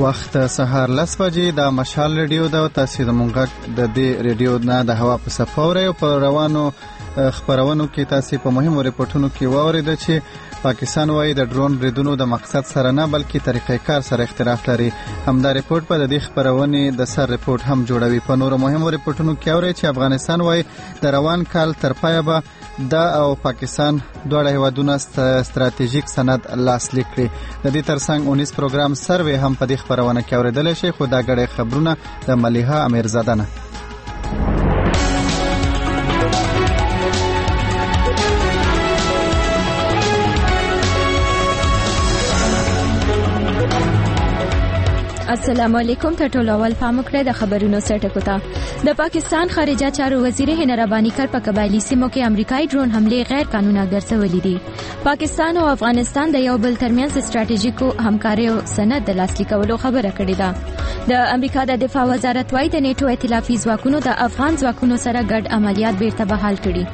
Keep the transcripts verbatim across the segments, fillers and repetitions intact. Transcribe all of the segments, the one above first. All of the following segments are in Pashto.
وخت سهار لس بجې د مشال ریډیو د تاسو د مونږ د دې ریډیو نه د هوا په سفر او په روانو خبرونو کې تاسو په مهمو ریپورتونو کې واورید چې پاکستان وايي د ډرون بریدونو د مقصد سره نه بلکې طریقې کار سره اختلاف لري. همدا ریپورت په دې خبرونه د سر ریپورت هم جوړوي. په نورو مهمو ریپورتونو کې اوري چې افغانستان وايي د روان کال تر پایه به د او پاکستان دواړه هیوادونو ستراتیژیک سند لاسلیک کړي. د دې ترڅنګ اونیس پروګرام سروې هم په دې خبرونه کې اوریدل شي. خو دا غړي خبرونه د ملیحه امیرزاده نه. السلام علیکم. ته ټول اول پام وکړئ د خبرونو سرټکو ته. د پاکستان خارجه چارو وزیر هند ربانی کر په قبایلی سیمو کې امریکایي ډرون حمله غیر قانوني ګرځولې دي. پاکستان او افغانستان د یو بل ترمنځ ستراتیژیکو همکارۍ سند د لاسلیکولو خبره کړې ده. د امریکا د دفاع وزارت وايي د نیټو ائتلافي ځواکونو د افغان ځواکونو سره ګډ عملیات بیرته بحال کړي.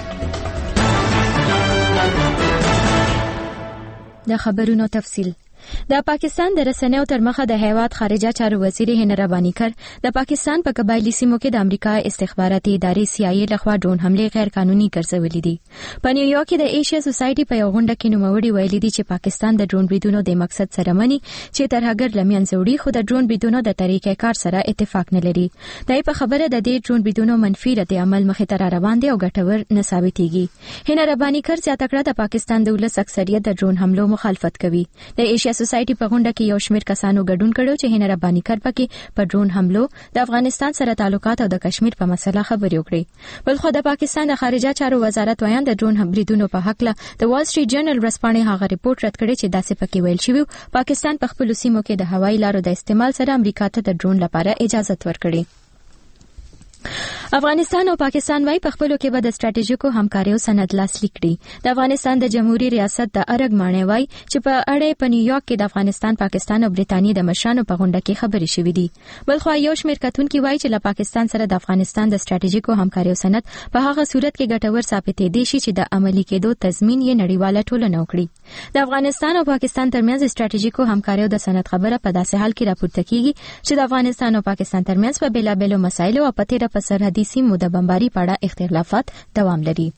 د خبرونو تفصیل. د پاکستان د رسنیو تر مخه د هیواد خارجه چارو وزیر هند ربانی کر د پاکستان په قبایلی سیمو کې د امریکا استخباراتي ادارې سی آی ای لخوا ډرون حمله غیر قانوني ګرځولې دي. په نیویارک کې د ایشیا سوسایټي په یو غونډه کې نوموړي ویلي دي چې پاکستان د ډرون بریدونو د مقصد سره مني چې ترهګر لمن زوړي خو د ډرون بریدونو د طریقې کار سره اتفاق نه لري. دای په خبره د دې ډرون بریدونو منفي رد عمل مخې ته روان دي او ګټور نه ثابتېږي. هند ربانی کر زیاته کړه د پاکستان د ولس اکثریت د ډرون حملو مخالفت کوي. د ایشیا سوسایټي په غونډه کې یو شمېر کسانو ګډون کړو چې هند ربانی کر پکې په ډرون حملو د افغانستان سره تعلقات او د کشمیر په مسله خبرې وکړي. بلخو د پاکستان د خارجه چارو وزارت وایي د ډرون بریدونو په حق له د وال سټریټ جرنل ورسپانې هغه ریپورت رد کړی چې داسې پکې ویل شوی پاکستان په خپل سیمو کې د هوایي لارو د استعمال سره امریکا ته د ډرون لپاره اجازه ورکړي. افغانستان او پاکستان وايي په خپلو کې به د ستراتیژیکو همکاریو سند لاسلیک کړي. د افغانستان د جمهوریت ریاست د ارګ ماڼۍ وايي چې په اړه په نیویارک کې د افغانستان، پاکستان او برېټانیا د مشرانو په غونډه کې خبرې شوې دي. بلخو یو شمېر کتونکي وايي چې له پاکستان سره د افغانستان د ستراتیژیکو همکاریو سند په هغه صورت کې ګټور ثابتې دي چې د عملي کېدو تضمین یې نړیواله ټولنه وکړي. د افغانستان او پاکستان ترمنځ ستراتیژیکو همکاریو د سند خبره په داسې حال کې راپورته کیږي چې د افغانستان او پاکستان ترمنځ په بیلابېلو مسایلو او په تیره په سرحدي سیمو د بمباري په اړه اختلافات دوام لري.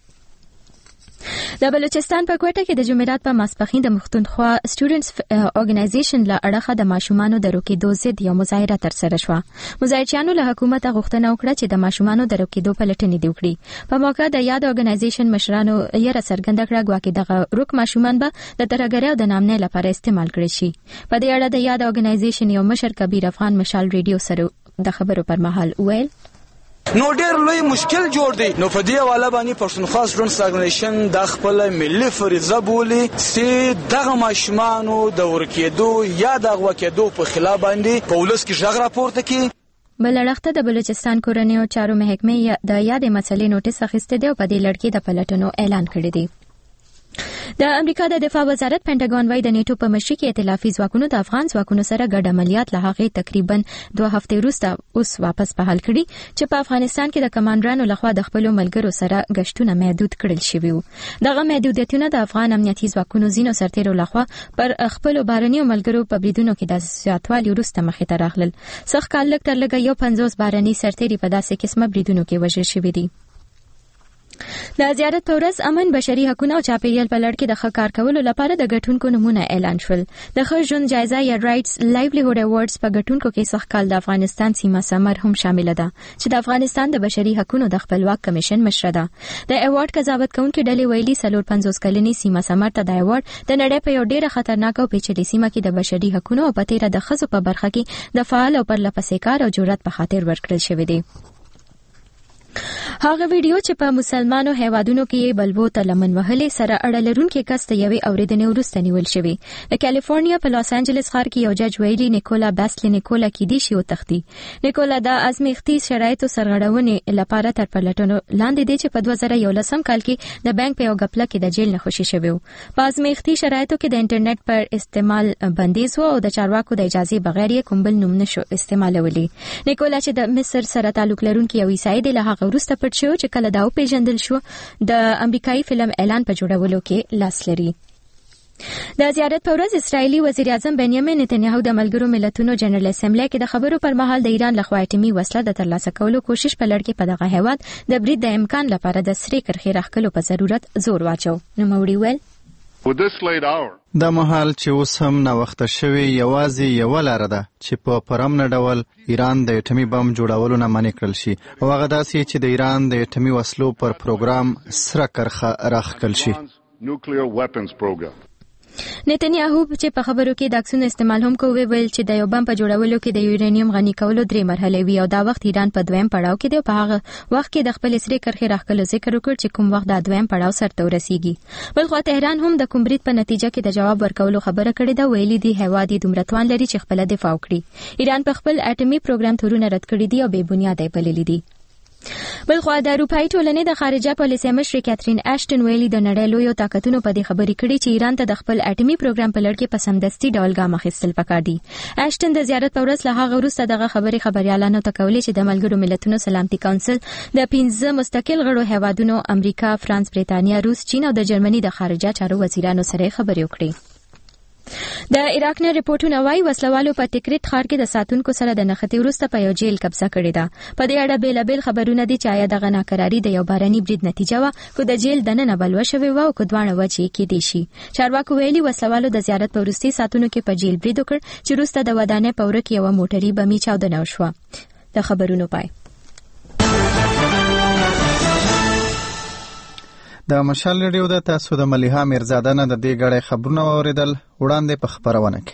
د بلوچستان په کوټه کې د جمعرات په ماسپښین د مختونخوا سټوډنټس اورګنایزیشن له اړخه د ماشومانو د روکېدو ضد یو مظاهره ترسره شوه. مظاهرچیانو له حکومته غوښتنه وکړه چې د ماشومانو د روکېدو پلټنې دې وکړي. په موقع د یاد اورګنایزیشن مشرانو یې څرګنده کړه ګواکې دغه روک ماشومان به د ترهګرۍ او د نامنۍ لپاره استعمال کړي شي. په دې اړه د یاد اورګنایزیشن یو مشر کبیر افغان مشال ریډیو سره د خبرو پر مهال ویل نو ډېر لوی مشکل جوړ دی. نو په دې حواله باندې پښتونخوا سټوډنټس اورګنایزیشن د خپل ملي فریضه بولي چې دغه ماشومانو د ورکېدو یا د اغوا کېدو په خلاف باندې په ولس کې غږ راپورته کړي. بل اړخته د بلوچستان کورنیو چارو محکمې د یادې مسلې نوټیس اخیستی دی او په دې لړ کې د پلټنو اعلان کړی دی. د امریکا د دفاع وزارت پینټاګون وايي د نیټو په مشرۍ کې ائتلافي ځواکونو د افغان ځواکونو سره ګډ عملیات له هغې تقریبا دوه هفتې وروسته اوس واپس بحال کړي چې په افغانستان کې د کمانډرانو لخوا د خپلو ملګرو سره ګشتونه محدود کړل شوي وو. دغه محدودیتونه د افغان امنیتي ځواکونو ځینو سرتیرو لخوا پر خپلو بهرنیو ملګرو په بریدونو کې د زیاتوالي وروسته مخې ته راغلل. سږ کال لږ تر لږه یو پنځوس بهرني سرتیري په داسې قسمه بریدونو کې وژل شوي دي. د زیارت په ورځ امن، بشري حقوقو او چاپیریال په لړ کې د ښه کار کولو لپاره د ګټونکو نمونه اعلان شول. د ښه ژوند جایزه یا رائټس لایولیهود ایوارډز په ګټونکو کې سږ کال د افغانستان سیمه سمر هم شامل ده چې د افغانستان د بشري حقوقو د خپلواک کمیشن مشره ده. د ایوارډ قضاوت کوونکي ډلې ویلي څلور پنځوس کلنې سیمه سمر ته د ایوارډ د نړۍ په یو ډیره خطرناک او پیچلې سیمه کې د بشري حقوقو او په تیره د ښځو په برخه کې د فعال او پرلپسې کار او جرأت په خاطر ورکړل شوی دی. هغه ویډیو چې په مسلمانو هیوادونو کې بلبو ته لمن وهلې سره اړه لرونکي کس ته یوې اورېدنې وروسته نیول شوی. د کالیفورنیا په لاس انجلس ښار کې یو جج ویلي نیکولا بیسلی نیکولا کېدی شي وتښتي. نیکولا د ازمیښتي شرایطو سرغړونې لپاره تر پلټنو لاندې دی چې په دوه زره یولسم کال کې د بانک په یو غپله کې د جیل نه خوشي شوی و. په ازمیښتي شرایطو کې د انټرنیټ پر استعمال بندیز و او د چارواکو د اجازې بغیر یې کوم بل نوم نشو استعمالولی. نیکولا چې د مصر سره تعلق لرونکي یو عیسائی دی له هغه وروسته پټ شو چې کله دا وپېژندل شو د امریکایي فلم اعلان په جوړولو کې لاس لري. د زیارت په ورځ اسرایلی وزیر اعظم بنیامین نتنیاهو د ملګرو ملتونو جنرال اسمبلی کې د خبرو پر مهال د ایران لخوا اټومي وسله د ترلاسه کولو کوشش په لړ کې په دغه هیواد د برید د امکان لپاره د سری کرښې راخلو په ضرورت زور واچو. نو موري ویل د مهال چې اوس هم نوښت شوی یوازې یو لار ده چې په پرامن ډول ایران د اټومي بم جوړولو نه منع کړل شي او هغه داسې چې د ایران د اټومي وسلو پر پروګرام سره کرښه راخکل شي. نتنیاهو چې په خبرو کې د عکسونو استعمال هم کوي ویل چې د یو بم په جوړولو کې د یورانیم غني کولو درې مرحلې وي او دا وخت ایران په دویم پړاو کې دی. په هغه وخت کې د خپل سری کرښې راخلو ذکر وکړ چې کوم وخت د دویم پړاو سرته ورسیږي. بل خو تهران هم د کوم برید په نتیجه کې د جواب ورکولو خبره کړې ده. ویلي دی هوادي دومرتوان لري چې خپل دفاع وکړي. ایران په خپل اټومي پروګرام تورونه رد کړی دي او بې بنیاده بللي دي. بل خو د اروپאי ټولنې د خارجه پالیسي مشر کاترین اشټن ویلي د نړۍ لوی طاقتونو په دې خبرې کړي چې ایران ته د خپل اټومي پروګرام په لړ کې په سمدستي ډول ګام اخیستل پکار دي. اشټن د زیارت په ورځ له هغه وروسته دغه خبرې خبريالانو ته کولې چې د ملګرو ملتونو سلامتي کونسل د پنځه مستقل غړو هیوادونو امریکا، فرانس، بریتانیا، روس، چین او د جرمني د خارجه چارو وزیرانو سره خبرې وکړي. د عراق نه ریپورتونه وايي وسلوالو په ټیکریټ ښار کې د ساتونکو سره د نښتې وروسته په یو جیل قبضه کړې ده. په دې اړه بیلابیل خبرونه دي چې آیا دغه ناکراري د یو باراني برید نتیجه وه که د جیل دننه بلوه شوې وه او که دواړه وجې کېدای شي. چارواکو ویلي وسلوالو د زیارت په وروستي ساعتونو کې په جیل برید وکړ چې وروسته د ودانۍ په وره کې یوه موټري بمي چاودنه وشوه. د خبرونو پای. د مشال ریډیو د تاسو د ملیحه میرزاده نه د دې غړې خبرونه اوریدل وړاندې په خبرونه کې.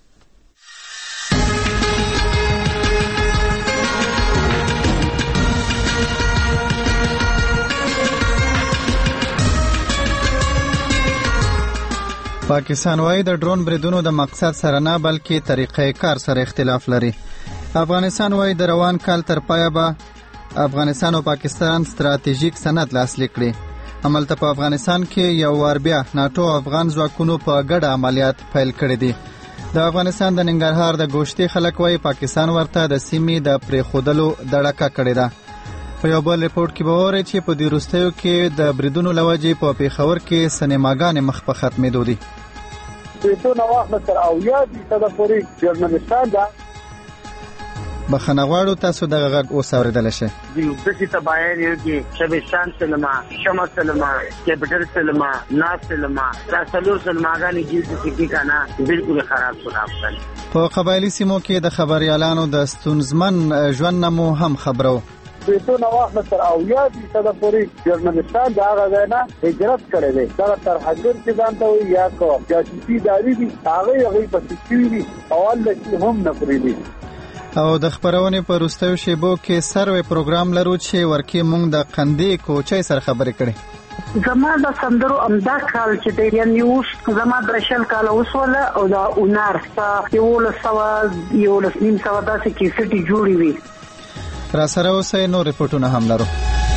پاکستان وايي د ډرون بریدونو د مقصد سره نه بلکې طریقې کار سره اختلاف لري. افغانستان وايي د روان کال تر پایه به افغانستان او پاکستان ستراتیژیک سند لاسلیک کړي. عملته په افغانستان کې یو وار بیا ناتو افغان ځواکونو په ګډه عملیات پیل کړي دي. د افغانستان د ننګرهار د ګوشتي خلک وايي پاکستان ورته د سیمې د پریښودلو دړکه کړې ده. په یو بل ریپورت کې به وورئ چې په دې وروستیو کې د بریدونو له وجې په پېښور کې سینماګانې مخ په ختمېدو دي. بریدونه واخله تر اویا فیصده پورې جرمنستان ده. بخښنه غواړو تاسو دغه غږ اوس اورېدلی شئ. داسې تباهۍ یو کې شبستان سینما، شمع سینما، کیپټل سینما، ناز سینما، دا څلور سینماګانې چې سکي که نه بلکل خراب شول افغان. په قبایلي سیمو کې د خبریالانو د ستونزمن ژوند نه مو هم خبرو. بریدونه واخله تر اویا فیصده پورې جرمنستان د هغه ځای نه هجرت کړی دی. دغه ترهګر چې ځان ته وایي یا که جاسوسي ادارې دي هغوی هغوی پسې شوي دي او هلته هم نه پرېږدي. او د خبرونې په وروستیو شیبو کې سروې پروګرام لرو چې ورکې مونږ د قندې کوچۍ سره خبرې کړې. زما د سندرو امدا کال چې دی یعنی اوس زما د شل کال وسوله او د اونار په یولس سوه یولس نیم سوه داسې کیسټې جوړې وي. را سره اوسئ نور ریپورټونه هم لرو.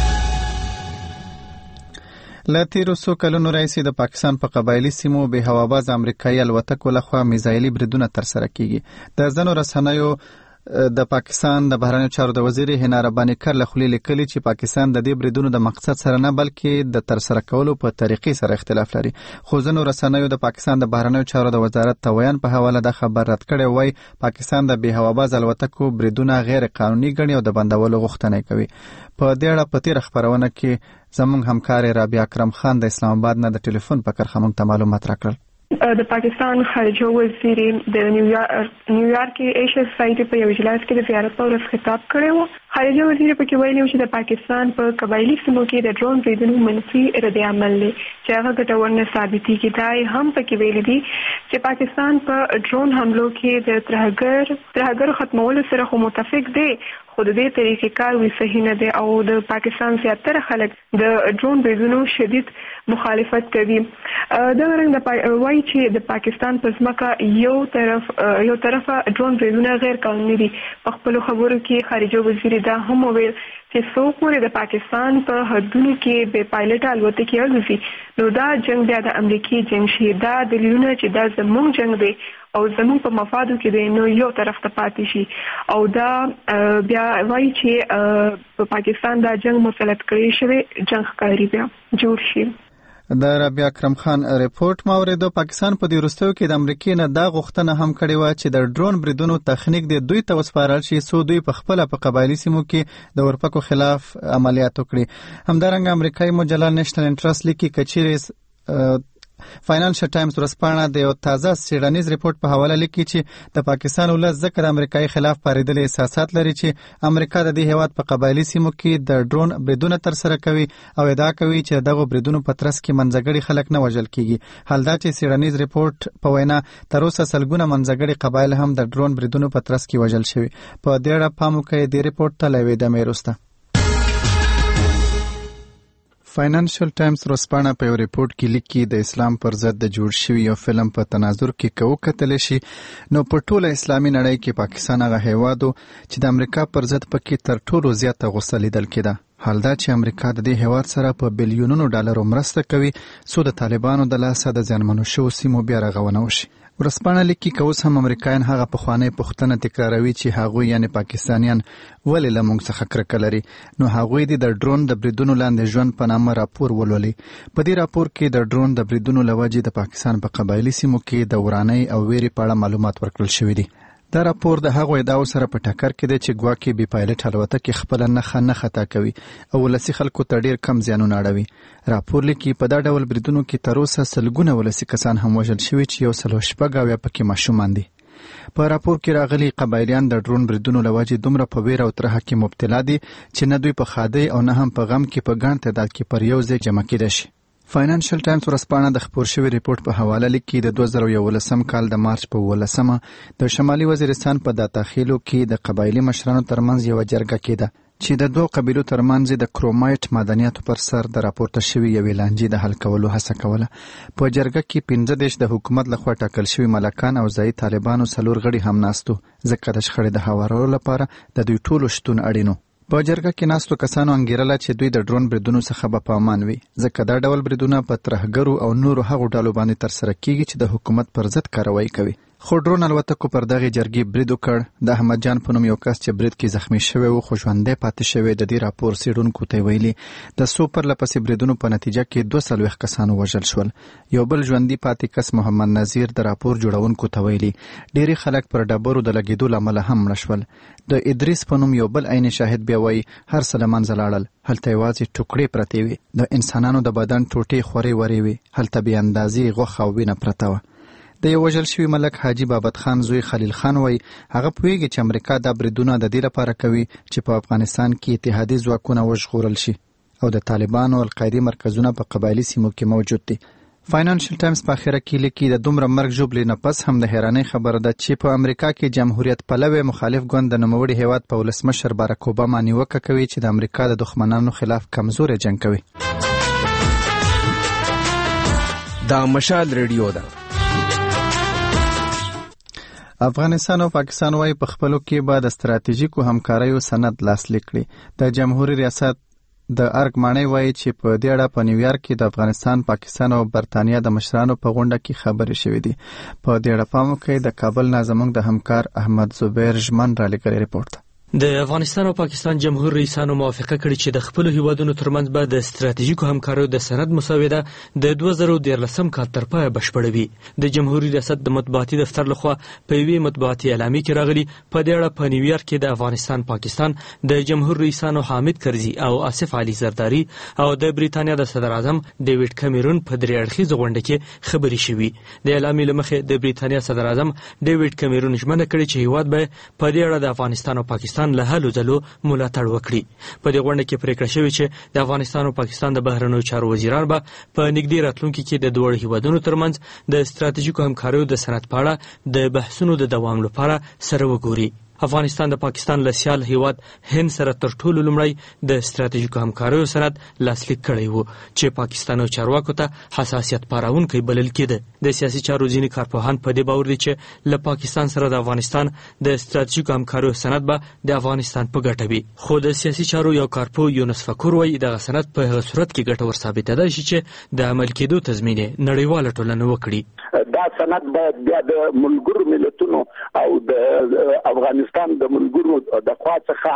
له تیرو څو کلونو راهیسې د پاکستان په قبایلي سیمو بې هواباز امریکایي الوتکو لخوا میزایلي بریدونه ترسره کیږي. د ځینو رسنیو د پاکستان د بهرنیو چارو د وزیر هنا رباني کر له خولې لیکلي چې پاکستان د دې بریدونو د مقصد سره نه بلکې د ترسره کولو په طریقې سره اختلاف لري. خو ځینو رسنیو د پاکستان د بهرنیو چارو د وزارت تویان په حواله د خبر رد کړی وای پاکستان د بې هواباز الوتکو بریدونه غیر قانوني ګڼي او د بندولو غوښتنه کوي. په دې اړه په تیره خبرونه کې زموږ همکار رابعه اکرم خان د اسلام آباد نه د ټلیفون په کرښه موږ ته معلومات راکړل. د پاکستان خارجه وزیر د نیویارک ایشیا سوسایټي په یو اجلاس کې د زیارت په ورځ خطاب کړی و. خارجه وزیر پکې ویلي چې د پاکستان په قبایلي سیمو کې د ډرون بریدونو منفي رد عمل دی چې هغه ګټور نه ثابتېږي. دا هم پکې ویلي دي چې پاکستان په ډرون حملو کې د ترهګر ترهګرو ختمولو سره خو متفق دی خو د دې طریقې کار وی صحیح نه دی او د پاکستان زیاتره خلک د ډرون بریدونو شدید مخالفت کوي. دا رنګ د وایي چې د پاکستان په ځمکه یو طرف یو طرفه ډرون بریدونه غیر قانوني دي. په خپلو خبرو کې خارجه وزیر دا هم وویل چې څوک پورې د پاکستان په حدونو کې بې پایلټه الوتکې الوزي نو دا جنگ بیا د امریکي جنگ شي. دا دلیلونه چې دا زموږ جنگ دی او زموږ په مفادو کې دی نو یو طرف ته پاتې شي او دا بیا وایي چې په پاکستان دا جنگ مسلط کړی شوی جنگ ښکاري بیا جوړ شي. د رابعه اکرم خان ریپورت ماورید. پاکستان په دې وروستیو کې د امریکای نه دا غوښتنه هم کړې و چې د ډرون بریدونو تخنیک د دوی ته وسپارل شي څو دوی په خپل په قبایلی سیمو کې د اورپکو خلاف عملیات وکړي. همدارنګه امریکایي مجله نېشنل انټرست لیکي کچېرې فاینانشل ټایمز ورځپاڼه د یو تازه څېړنیز ریپورت په حواله لیکي چې د پاکستان ولس ځکه د امریکایي خلاف پارېدلي احساسات لري چې امریکا د دې هیواد په قبایلي سیمو کې د ډرون بریدونه ترسره کوي او ادعا کوي چې دغه بریدونو په ترڅ کې منځګړي خلک نه وژل کیږي. حال دا چې څېړنیز ریپورت په وینا تر اوسه سلګونه منځګړي قبایل هم د ډرون بریدونو په ترڅ کې وژل شوي. په دې اړه پام وکړئ د ریپورت ته له یوې دمې وروسته. فاینانشل ټایمز ورځپاڼه په یو ریپورت کې لیکي د اسلام پر ضد د جوړ شوي یو فلم په تناظر کې که وکتلی شي نو په ټوله اسلامي نړۍ کې پاکستان هغه هیواد و چې د امریکا پر ضد پکې تر ټولو زیاته غوسه لیدل کېده. حال دا چې امریکا د دې هیواد سره په بلیونونو ډالرو مرسته کوي څو د طالبانو د لاسه د زیانمنو شوو سیمو بیا رغونه وشي. ورځپاڼه لیکي که اوس هم امریکایان هغه پخوانۍ پوښتنه تکراروي چې هغوی یعنې پاکستانیان ولې له موږ څخه کرکه لري نو هغوی دې د ډرون د بریدونو لاندې ژوند په نامه راپور ولولي. په دې راپور کې د ډرون د بریدونو له وجې د پاکستان په قبایلي سیمو کې د ورانۍ او ویرې په اړه معلومات ورکړل شوي دي. دا راپور د هغو ادعاو سره په ټکر کې دی چې ګواکې بې پایلټ الوتکې خپله نښه نه خطا کوي او ولسي خلکو ته ډېر کم زیانونه اړوي. راپور لیکي په دا ډول بریدونو کې تر اوسه سلګونه ولسي کسان هم وژل شوي چې یو سل او شپږ اویا پکې ماشومان دي. په راپور کې راغلي قبایلیان د ډرون بریدونو له وجې دومره په ویره او ترهه کې مبتلا دي چې نه دوی په ښادۍ او نه هم په غم کې په ګڼ تعداد کې پر یو ځای جمع کېدای شي. فاینانشل ټایمز ورځپاڼه د خپور شوي ریپورت په حواله لیکي د دوه زره یولسم کال د مارچ په اوولسمه د شمالي وزیرستان په داتاخیلو کې د قبایلي مشرانو ترمنځ یوه جرګه کېده چې د دوه قبیلو ترمنځ د کرومایټ معدنیاتو پر سر د راپورته شوي یوې لانجې د حل کولو هڅه کوله. په جرګه کې پنځه دېرش د حکومت لخوا ټاکل شوي ملکان او ځایي طالبانو څلور غړي هم ناست وو ځکه د شخړې د هوارولو لپاره د دوی ټولو شتون اړین و. په جرګه کې ناستو کسانو انګیرله چې دوی د ډرون بریدونو څخه به په امان وي ځکه دا ډول بریدونه په ترهګرو او نورو هغو ډلو باندې ترسره کیږي چې د حکومت پر ضد کاروایی کوي. خو ډرون الوتکو پر دغې جرګې برید وکړ. د احمد جان په نوم یو کس چې برید کې زخمی شوی و خو ژوندی پاتې شوی د دې راپور څېړونکو ته ویلي د څو پرله پسې بریدونو په نتیجه کې دوه څلوېښت کسان ووژل شول. یو بل ژوندي پاتې کس محمد نظیر د راپور جوړونکو ته ویلي ډېری خلک پر ډبرو د لګېدو له امله هم مړه شول. د ادریس په نوم یو بل عین شاهد بیا وایي هر څه له منځه لاړل. هلته یوازې ټوکړې پرتې وې. د انسانانو د بدن ټوټې خورې ورې وې. هلته بې اندازې غوښه او وینه پرته وه. د یو وژل شوي ملک حاجي بابت خان زوی خلیل خان وایي هغه پوهیږي چې امریکا دا بریدونه د دې لپاره کوي چې په افغانستان کې اتحادي ځواکونه وژغورل شي او د طالبانو او القاعدې مرکزونه په قبایلي سیمو کې موجود دي. فاینانشل ټایمز په اخره کې لیکي د دومره مرګ ژوبلې نه پس هم د حیرانۍ خبره ده چې په امریکا کې جمهوریت پلوی مخالف ګوند د نوموړي هیواد په ولسمشر باراک اوباما نیوکه کوي چې د امریکا د دښمنانو خلاف کمزوری جنګ کوي. دا مشال ریډیو ده. افغانستان او پاکستان وايي په خپلو کې به د ستراتیژیکو همکاریو سند لاسلیک کړي. د جمهوریت ریاست د ارګ ماڼۍ وايي چې په دې اړه په نیویارک کې د افغانستان، پاکستان او برتانیا د مشرانو په غونډه کې خبرې شوې دي. په دې اړه پام وکړئ. د کابل نه زموږ د همکار احمد زبیر ژمن را لېږلی ریپورت. د افغانستان او پاکستان جمهور رئیسانو موافقه کړې چې د خپلو هیوادونو ترمنځ به د ستراتیژیکو همکاریو د سند مسوده د دوه زره دیارلسم کال تر پایه بشپړه وي. د جمهوریت ریاست د مطبوعاتي دفتر لخوا په یوې مطبوعاتي اعلامیه کې راغلي. په دې اړه په نیویارک کې د افغانستان پاکستان د جمهور رئیسانو حامد کرزي او آصف علي زرداري او د بریتانیا د صدر اعظم ډیوډ کیمرون په درې اړخیزه غونډه کې خبرې شوې. د اعلامیې له مخې د بریتانیا صدر اعظم ډیوډ کیمرون ژمنه کړې چې هیواد به په دې اړه د افغانستان او پاکستان له هلو ځلو ملاتړ وکړي. په دې غونډه کې پریکړه شوې چې د افغانستان او پاکستان د بهرنیو چارو وزیران به په نږدې راتلونکي کې د دواړو هیوادونو ترمنځ د ستراتیژیکو همکاریو د سند په اړه د بحثونو د دوام لپاره سره وګوري. افغانستان د پاکستان له سیال هیواد هند سره تر ټولو لومړی د ستراتیژیکو همکاریو سند لاسلیک کړی و چې پاکستان او چارواکو ته حساسیت پاروونکی بلل کېده. د سیاسي چارو ځینې کارپوهان په دې باور دي چې له پاکستان سره د افغانستان د ستراتیژیکو همکاریو سند به د افغانستان په ګټه وي. خو د سیاسي چارو یو کارپو یونس فکور وایي دغه سند په هغه صورت کې ګټور ثابتېدای شي چې د عمل کېدو تضمین یې نړیواله ټولنه وکړي. دا سند باید بیا د ملګرو ملتونو او د افغانستان د ملګرو د خوا څخه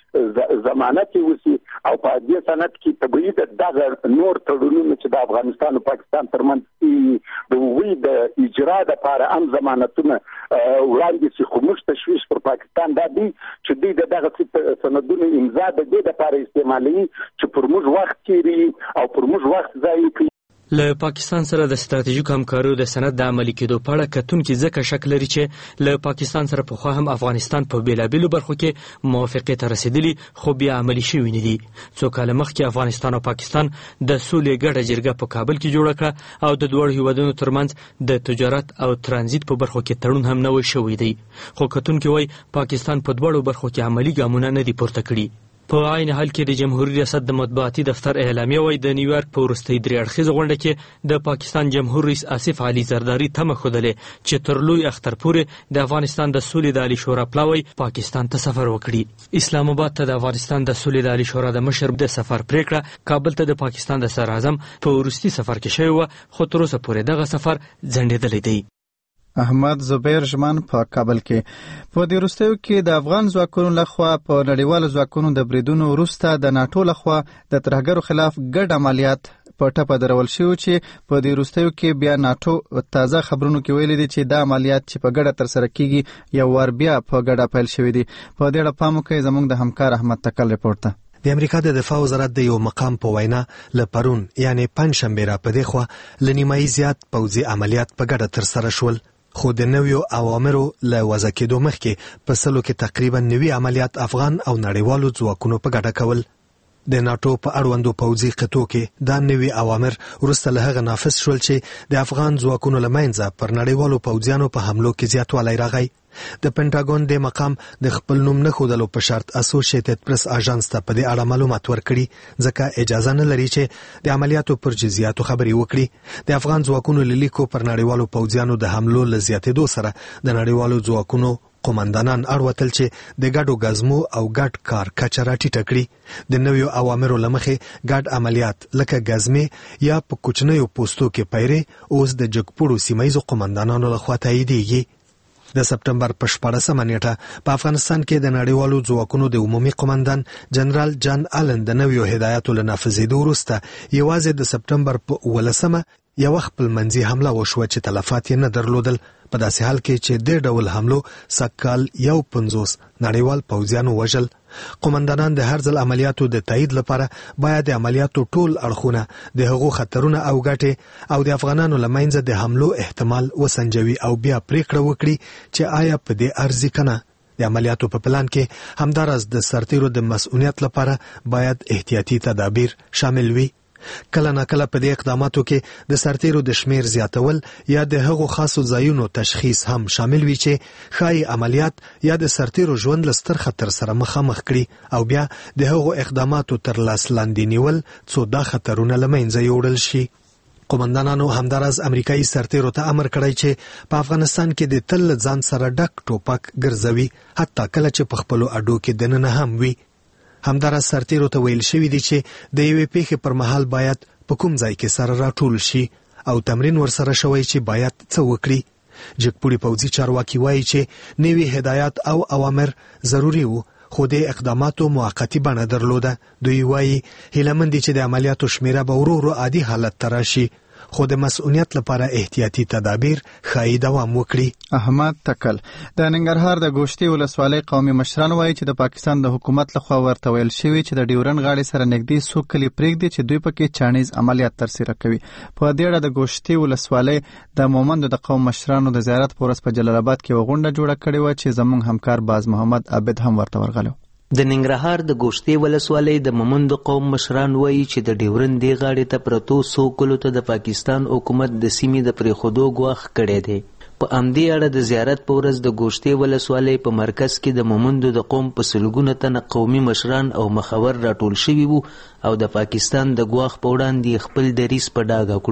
هم ضمانت وسی او په دې سند کې تبعید دغه نور تړونونه چې د افغانستان او پاکستان ترمنځ د وی د اجرا د لپاره هم ضمانتونه وړاندې شي، خو موږ تشویش پر پاکستان دا دی چې دوی دغه سندونو امضا د دې لپاره استعمالوي چې پر موږ وخت تیري او پر موږ وخت ضایع کوي. له پاکستان سره د ستراتیژیک همکاریو د سند د عملي کېدو په اړه کتونکي ځکه شک لري چې له پاکستان سره پخوا هم افغانستان په بېلابېلو برخو کې موافقې ته رسېدلي خو بیا عملي شوي نه دي. څو کاله مخکې افغانستان او پاکستان د سولې ګډه جرګه په کابل کې جوړه کړه او د دواړو هیوادونو ترمنځ د تجارت او ترانزیت په برخو کې تړون هم نوی شوی دی، خو کتونکي وایي پاکستان په دواړو برخو کې عملي ګامونه نه دي پورته کړي. په عین حال کې د جمهوریت ریاست د مطبوعاتي دفتر اعلامیه وایي د نیویارک په وروستۍ درې اړخیزه غونډه کې د پاکستان جمهور رئیس آصف علي زرداري تمه ښودلې چې تر لوی اختر پورې د افغانستان د سولې د عالي شورا پلاوی پاکستان ته سفر وکړي. اسلام آباد ته د افغانستان د سولې د عالي شورا د مشر د سفر پریکړه کابل ته د پاکستان د صدر اعظم په وروستي سفر کې شوې وه، خو تر اوسه پورې دغه سفر ځنډېدلی دی. احمد زبیر ژمن په کابل کې په دې وروستیو کې د افغان ځواکونو لخوا په نړیوالو ځواکونو د بریدونو وروسته د ناټو لخوا د ترهګرو خلاف ګډ عملیات په ټپه درول شوي چې په دې وروستیو کې بیا ناټو تازه خبرونو کې ویلي دي چې دا عملیات چې په ګډه ترسره کیږي یو وار بیا په ګډه پیل شوي دي. په دې اړه پام وکړئ، زموږ د همکار احمد تکل رپورټ ته. د امریکا د دفاع وزارت د یو مقام په وینا له پرون یعنی پنجشنبه را په دې خوا له نیمایي زیات پوځي عملیات په ګډه ترسره شول، خو د نویو اوامرو له وضع کېدو مخکې په سلو کې تقریبا نوي عملیات افغان او نړیوالو ځواکونو په ګډه کول. د ناټو په اړوندو پوځي قطو کې دا نوي اوامر وروسته له هغه نافذ شول چې د افغان ځواکونو له منځه پر نړیوالو پوځیانو په حملو کې زیاتوالی راغی. د پینټاګون د مقام د خپل نوم نه ښودلو په شرط اسوسییټډ پریس اژانس ته په دې اړه معلومات ورکړي، ځکه اجازه نه لري چې د عملیاتو پر جزئیاتو خبرې وکړي. د افغان ځواکونو له لیکو پر نړیوالو پوځیانو د حملو له زیاتېدو سره د نړیوالو ځواکونو قومندانان اړوتل چې د ګډو ګزمو او ګډ کار کچه راټیټه کړي. د نویو اوامرو له مخې ګډ عملیات لکه ګزمې یا په کوچنیو پوستو کې پیرې اوس د جګپوړو سیمایزو قومندانانو لخوا تاییدېږي. د سپټمبر په شپاړسمه نیټه په افغانستان کې د نړیوالو ځواکونو د عمومي قومندان جنرال جان آلن د نویو هدایاتو له نافذېدو وروسته یوازې د سپټمبر په اوولسمه یوه خپلمنځي حمله وشوه چې تلفات یې نه درلودل، په داسې حال کې چې دې ډول حملو سږکال یو پنځوس نړیوال پوځیانو وژل. قومندانان د هر ځل عملیاتو د تایید لپاره باید د عملیاتو ټول اړخونه، د هغو خطرونه او ګټې او د افغانانو له منځه د حملو احتمال وسنجوي او بیا پریکړه وکړي چې آیا په دې ارزي کنه. د عملیاتو په پلان کې همداراز د سرتیرو د مسؤلیت لپاره باید احتیاطي تدابیر شامل وي. کله ناکله په دې اقداماتو کې د سرتیرو د شمیر زیاتول یا د هغو خاصو ځایونو تشخیص هم شامل وي چې ښایي عملیات یا د سرتیرو ژوند له ستر خطر سره مخامخ کړي او بیا د هغو اقداماتو تر لاس لاندې نیول څو دا خطرونه له منځه یوړل شي. قومندانانو همداراز امریکایي سرتیرو ته امر کړی چې په افغانستان کې د تل ځان سره ډک ټوپک ګرځوي، حتی کله چې په خپلو اډو کې دننه هم وي. همداراز سرتیرو ته ویل شوي دي چې د یوې پیښې پر مهال باید په کوم ځای کې سره راټول شي او تمرین ورسره شوی چې باید څه وکړي. جګپوړي پوځي چارواکي وایي چې نوي هدایات او اوامر ضروري وو، خو د اقداماتو موقتی بڼه درلوده. دوی وایي هیله مند دي چې د عملیاتو شمیره به ورو ورو عادي حالت ته راشي، خو د مسؤلیت لپاره احتیاطي تدابیر ښایي دوام وکړي. احمد تکل. د ننګرهار د ګوشتي ولسوالۍ قومي مشران وایي چې د پاکستان د حکومت لخوا ورته ویل شوي چې د ډیورن غاړې سره نږدې څو کلي پرېږدي چې دوی پکې چاڼیز عملیات ترسره کوي. په دې اړه د ګوشتي ولسوالۍ د مومندو د قوم مشرانو د زیارت په ورځ په جلال آباد کې یوه غونډه جوړه کړې وه چې زموږ همکار باز محمد عابد هم ورته ورغلی. د ننګرهار د ګوشتي ولسوالۍ د مومندو قوم مشران وایي چې د ډیورن دې غاړې ته پرتو څو کلو ته د پاکستان حکومت د سیمې د پرېښودو ګواښ کړی دی. په همدې اړه د زیارت په ورځ د ګوشتي ولسوالۍ په مرکز کې د مومندو د قوم په سلګونه تنه قومي مشران او مخور راټول شوي وو او د پاکستان د ګواښ په وړاندې خپل دریځ په ډاګه کړو.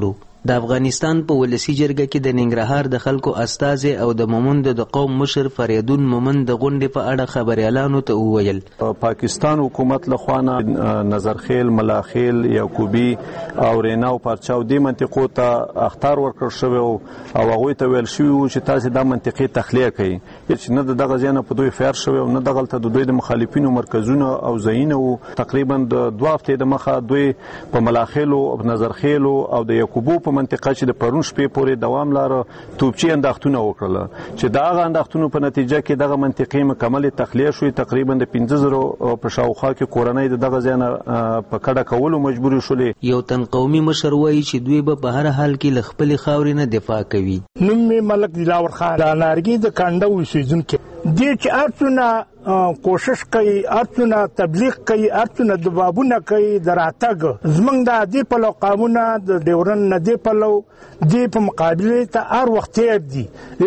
د افغانستان په ولسی جرګه کې د ننګرهار د خلکو استازي او د مومند د قوم مشر فریدون مومند د غونډې په اړه خبريالانو ته وویل پاکستان حکومت له خوانه نظرخیل ملاخیل یعقوبی او ریناو پرچاو د منطقو ته اختار ورکړ شوی او هغه ته ویل شوی چې تاسو د منطقې تخلیه کړئ چې نه دغه ځای په دوی فیر شوی او نه دغه ته د دوی د مخالفینو مرکزونه او ځایونه تقریبا د دوه هفتې د مخه دوی په ملاخیل او نظرخیل او د یعقوبو منطقه چې د پرون شپې پورې دوام لاره توپچی انداختونه وکړل چې دا غا انداختونو په نتیجه کې دغه منطقې مکمل تخلیه شوې تقریبا د پنځه زره په شاوخوا کې کورنۍ دغه ځای په کډه کولو مجبور شولې یو تن قومي مشر وایي چې دوی به په هر حال کې ل خپل خاورې نه دفاع کوي نوم می ملک دلاور خان د نارګي د کانډو اوسیدونکو دې چې ارڅونه کوشش کوي ارڅونه تبلیغ کوي ارڅونه د بابونه کوي دراتګ زمنګ د دې په لو قانونه د ډیورن نه دې په لو دې په مقابله ته ار وخت دی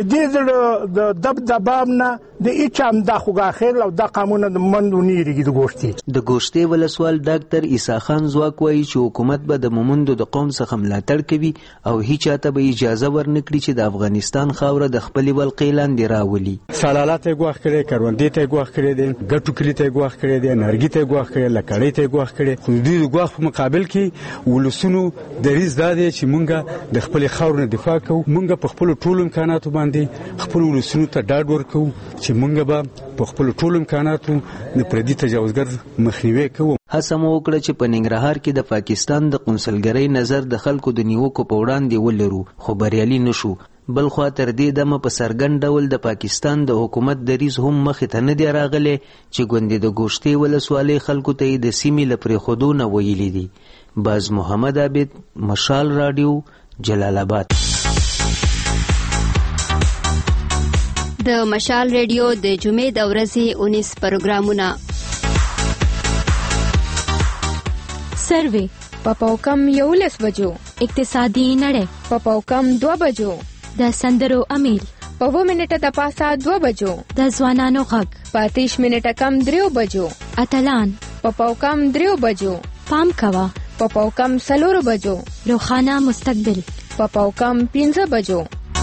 دې د دب دباب نه د اچام د خوګاخیل او د قانونه د مندونی ریګي د ګوشتي د ګوشتي ولسوال ډاکټر عیسی خان زواک وایي چې حکومت به د مومندو د قوم څخه ملاتړ کوي او هیڅ چاته به اجازه ورنکړي چې د افغانستان خاوره د خپل ولقې لاندې راولي سلالات ته ګواخ کړي کروندې ته ګواخ کړي دي ګټو کلی ته ګواخ کړي دي نرګي ته ګواخ کړي لکړې ته ګواخ کړي خو دې ګواخ په مقابل کې ولسونو دریز دادې چې مونږه د خپل خاورې دفاع کوو مونږه په خپل ټول امکاناتو باندې خپل ولسونو ته ډاډ ورکوو چې مونږه به په خپل ټول امکاناتو د پردي تجاوزګر مخنیوي کوو هڅه مو وکړه چې په ننګرهار کې د پاکستان د قونسلګرۍ نظر د خلکو د نیوکو په وړاندې ولرو خو بریالي نشو بل خوا تر دې دمه په سرګند ډول د پاکستان د حکومت دریز هم مخې ته نه دی راغلی چې ګوندې د ګوشتي ولسوالۍ خلکو ته یې د سیمې له پرېښودو نه ویلي دي باز محمد عابد مشال راډیو جلال آباد د مشال ریډیو د جمعې د ورځې اونیس پروګرامونه سروې په پاوکم یولس بجو اقتصادي نړۍ په پاوکم دو بجو د سندرو امیر په و منټه د پاسه دو بجو د ځوانانو غږ په اتیش منټه کم دریو بجو اتلان په پاوکم دریو بجو پام کوا په پاوکم سلورو بجو روخانه مستقبل په پاوکم پنځه بجو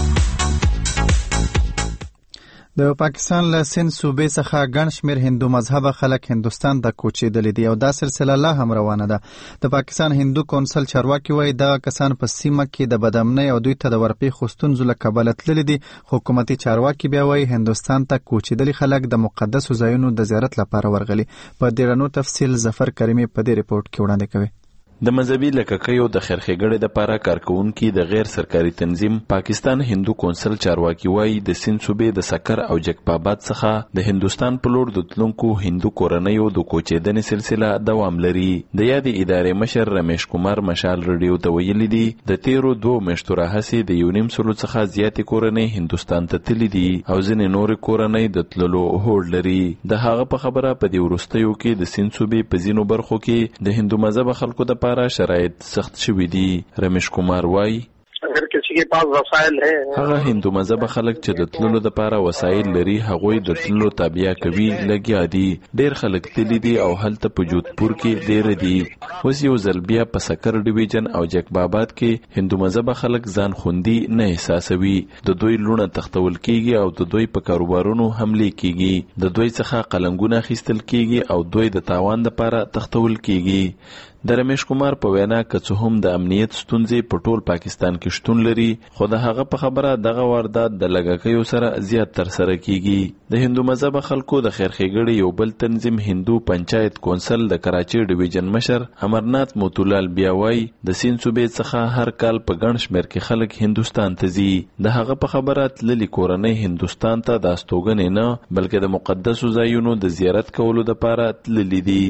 د پاکستان له سند صوبې څخه ګڼ شمېر هندو مذهبه خلک هندوستان ته کوچېدلي دي او دا سلسله لا هم روانه ده د پاکستان هندو کونسل چارواکي وایي دغه کسان په سیمه کې د بدامنۍ او دوی ته د ورپېښو ستونزو له کبله تللي دي حکومتي چارواکي بیا وایي هندوستان ته کوچېدلي خلک د مقدسو ځایونو د زیارت لپاره ورغلي په ډېرنو تفصیل ظفر کریمي په دې ریپورت کې وړاندې کوي د مذهبي لککیو د خیرخېګړې د پاره کارکونکو د غیر سرکاري تنظیم پاکستان هندو کونسل چارواکي وایي د سند صوبې د سکر او جکپاباد څخه د هندوستان په لور د تلونکو هندو کورنیو د کوچېدنې سلسله دوام لري د یادې ادارې مشر رمیش کمار مشال رادیو ته ویلي دي د تیرو دوه میاشتو راهیسې د یو نیم سلو څخه زیاتې کورنۍ هندوستان ته تللي دي او ځینې نورې کورنۍ د تللو هوډ لري د هغه په خبره په دې وروستیو کې د سند صوبې په ځینو برخو کې د هندو مذهب خلکو د شرایط سخت شوي دي رمیش کمار وایي اگر کسی کے پاس وسائل ہے هغه هندو مذهب خلک چې د تللو لپاره وسایل لري هغوی د تللو تابع کوي لګیا دي ډیر خلک تللی دي او هلته په جودپور کې ډیر دي اوس یو ځل بیا په سکر ډیویژن او جکباباد کې هندو مذهب خلک ځان خوندي نه احساسوي د دوی لونه تختول کیږي او د دوی په کاروبارونو حمله کیږي د دوی څخه قلنګونه خیستل کیږي او دوی د تاوان لپاره تختول کیږي د رمیش کمار په وینا که څه هم د امنیت ستونزې په ټول پاکستان کې شتون لري خو د هغه په خبره دغه واردات د لګکیو سره زیات تر سره کیږي د هندو مذهب خلکو د خیرخېګړې یو بل تنظیم هندو پنچایت کونسل د کراچي ډیویژن مشر امرنات موتولال بیاوای د سند صوبې څخه هر کال په ګڼ شمېر کې خلک هندوستان ته ځي د هغه په خبره تللي کورنۍ هندوستان ته د استوګنې نه بلکې د مقدسو ځایونو د زیارت کولو لپاره تللي دي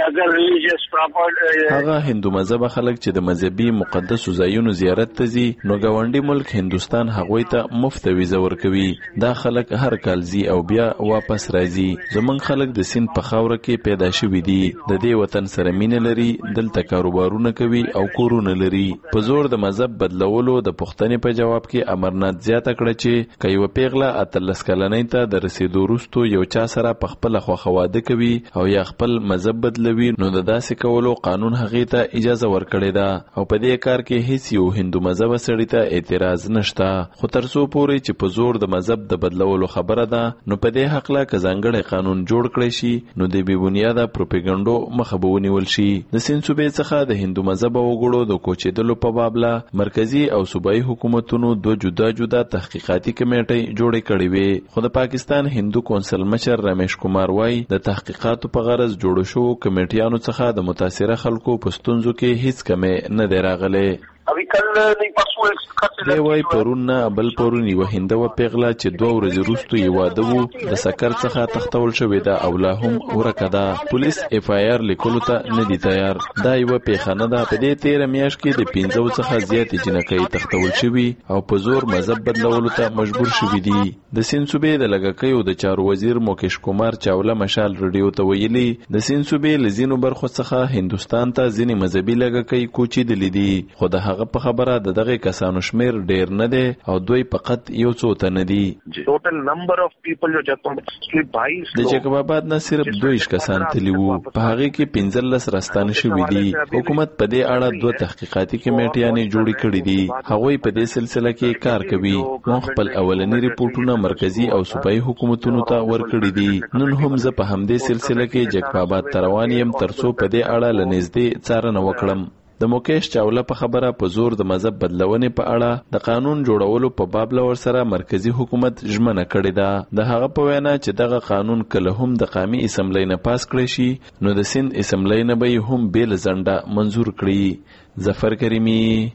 هغه هندو مذهب خلک چې د مذهبي مقدسو ځایونو زیارت ته ځي نو ګاونډي ملک هندوستان هغوی ته مفت ویزه ورکوي دا خلک هر کال ځي او بیا واپس راځي زمونږ خلک د سند په خاوره کې پیدا شوي دي د دې وطن سره مینه لري دلته کاروبارونه کوي او کورونه لري په زور د مذهب بدلولو د پوښتنې په جواب کې امرنات زیاته کړه چې که یوه پیغله اتلس کلنۍ ته د رسېدو وروستو یو چا سره په خپله خوښه واده کوي او یا خپل مذهب بدل بدلوي نو د داسې کولو قانون هغې ته اجازه ورکړې ده او په دې کار کې هیڅ یو هندو مذهب سړي ته اعتراض نشته. خو تر څو پورې چې په زور د مذهب د بدلولو خبره ده نو په دې حق لا که ځانګړی قانون جوړ کړی شي نو د بې بنیاده پروپاګانډو مخه به ونیول شي. د سیند صوبې څخه د هندو مذهب وګړو د کوچېدلو په باب لا مرکزی او صوبایي حکومتونو دوه جدا جدا تحقیقاتي کمیټې جوړې کړې وې. خو د پاکستان هندو کونسل مشر رمیش کمار وایي د تحقیقاتو په غرض جوړ شو کمیټیانو څخه د متاثره خلکو په ستونزو کې هیڅ کمی نه دی راغلی. دی وایي پرون نه بل پرون یوه هنده وه پیغله چې دوه ورځې وروستو یې واده و د سکر څخه تښتول شوې ده او لا هم ورکه ده. پولیس اف آی آر لیکلو ته نه دي تیار. دا یوه پیښه نه ده. په دې تېره میاشت کې د پنځو څخه زیاتې جنکۍ تښتول شوي او په زور مذهب بدلولو ته مجبور شوي دي. د سیند صوبې د لږکیو د چارو وزیر موکیش کمار چاوله مشال رډیو ته ویلي د سیند صوبې له ځینو برخو څخه هندوستان ته ځینې مذهبي لږکۍ کوچېدلي دي. خو د هغه په خبره د دغه کسانو شمیر ډیر نه دی او دوی فقط یو څو تنه دي. د جیکب آباد نه صرف دویش کسان تللي وو. په هغې کې پنځلس راستانه شوي دي. حکومت په دې اړه دوه تحقیقاتي کمیټیانې جوړې کړي دي. هغوی په دې سلسله کې کار کوي. موږ خپل اولني ریپورټونه مرکزی او صوبایي حکومتونو ته ورکړي دي. نن هم زه په همدې سلسله کې جیکب آباد ته روان یم ترڅو په دې اړه له نږدې څارنه وکړم. د موکیش چاوله په خبره په زور د مذهب بدلونې په اړه د قانون جوړولو په باب له ورسره مرکزی حکومت ژمنه کړې ده. د هغه په وینا چې دغه قانون کله هم د قامي اسمبلی نه پاس کړی شي نو د سیند اسمبلی نه به یې هم بېله ځنډه منظور کړي. ظفر کریمي،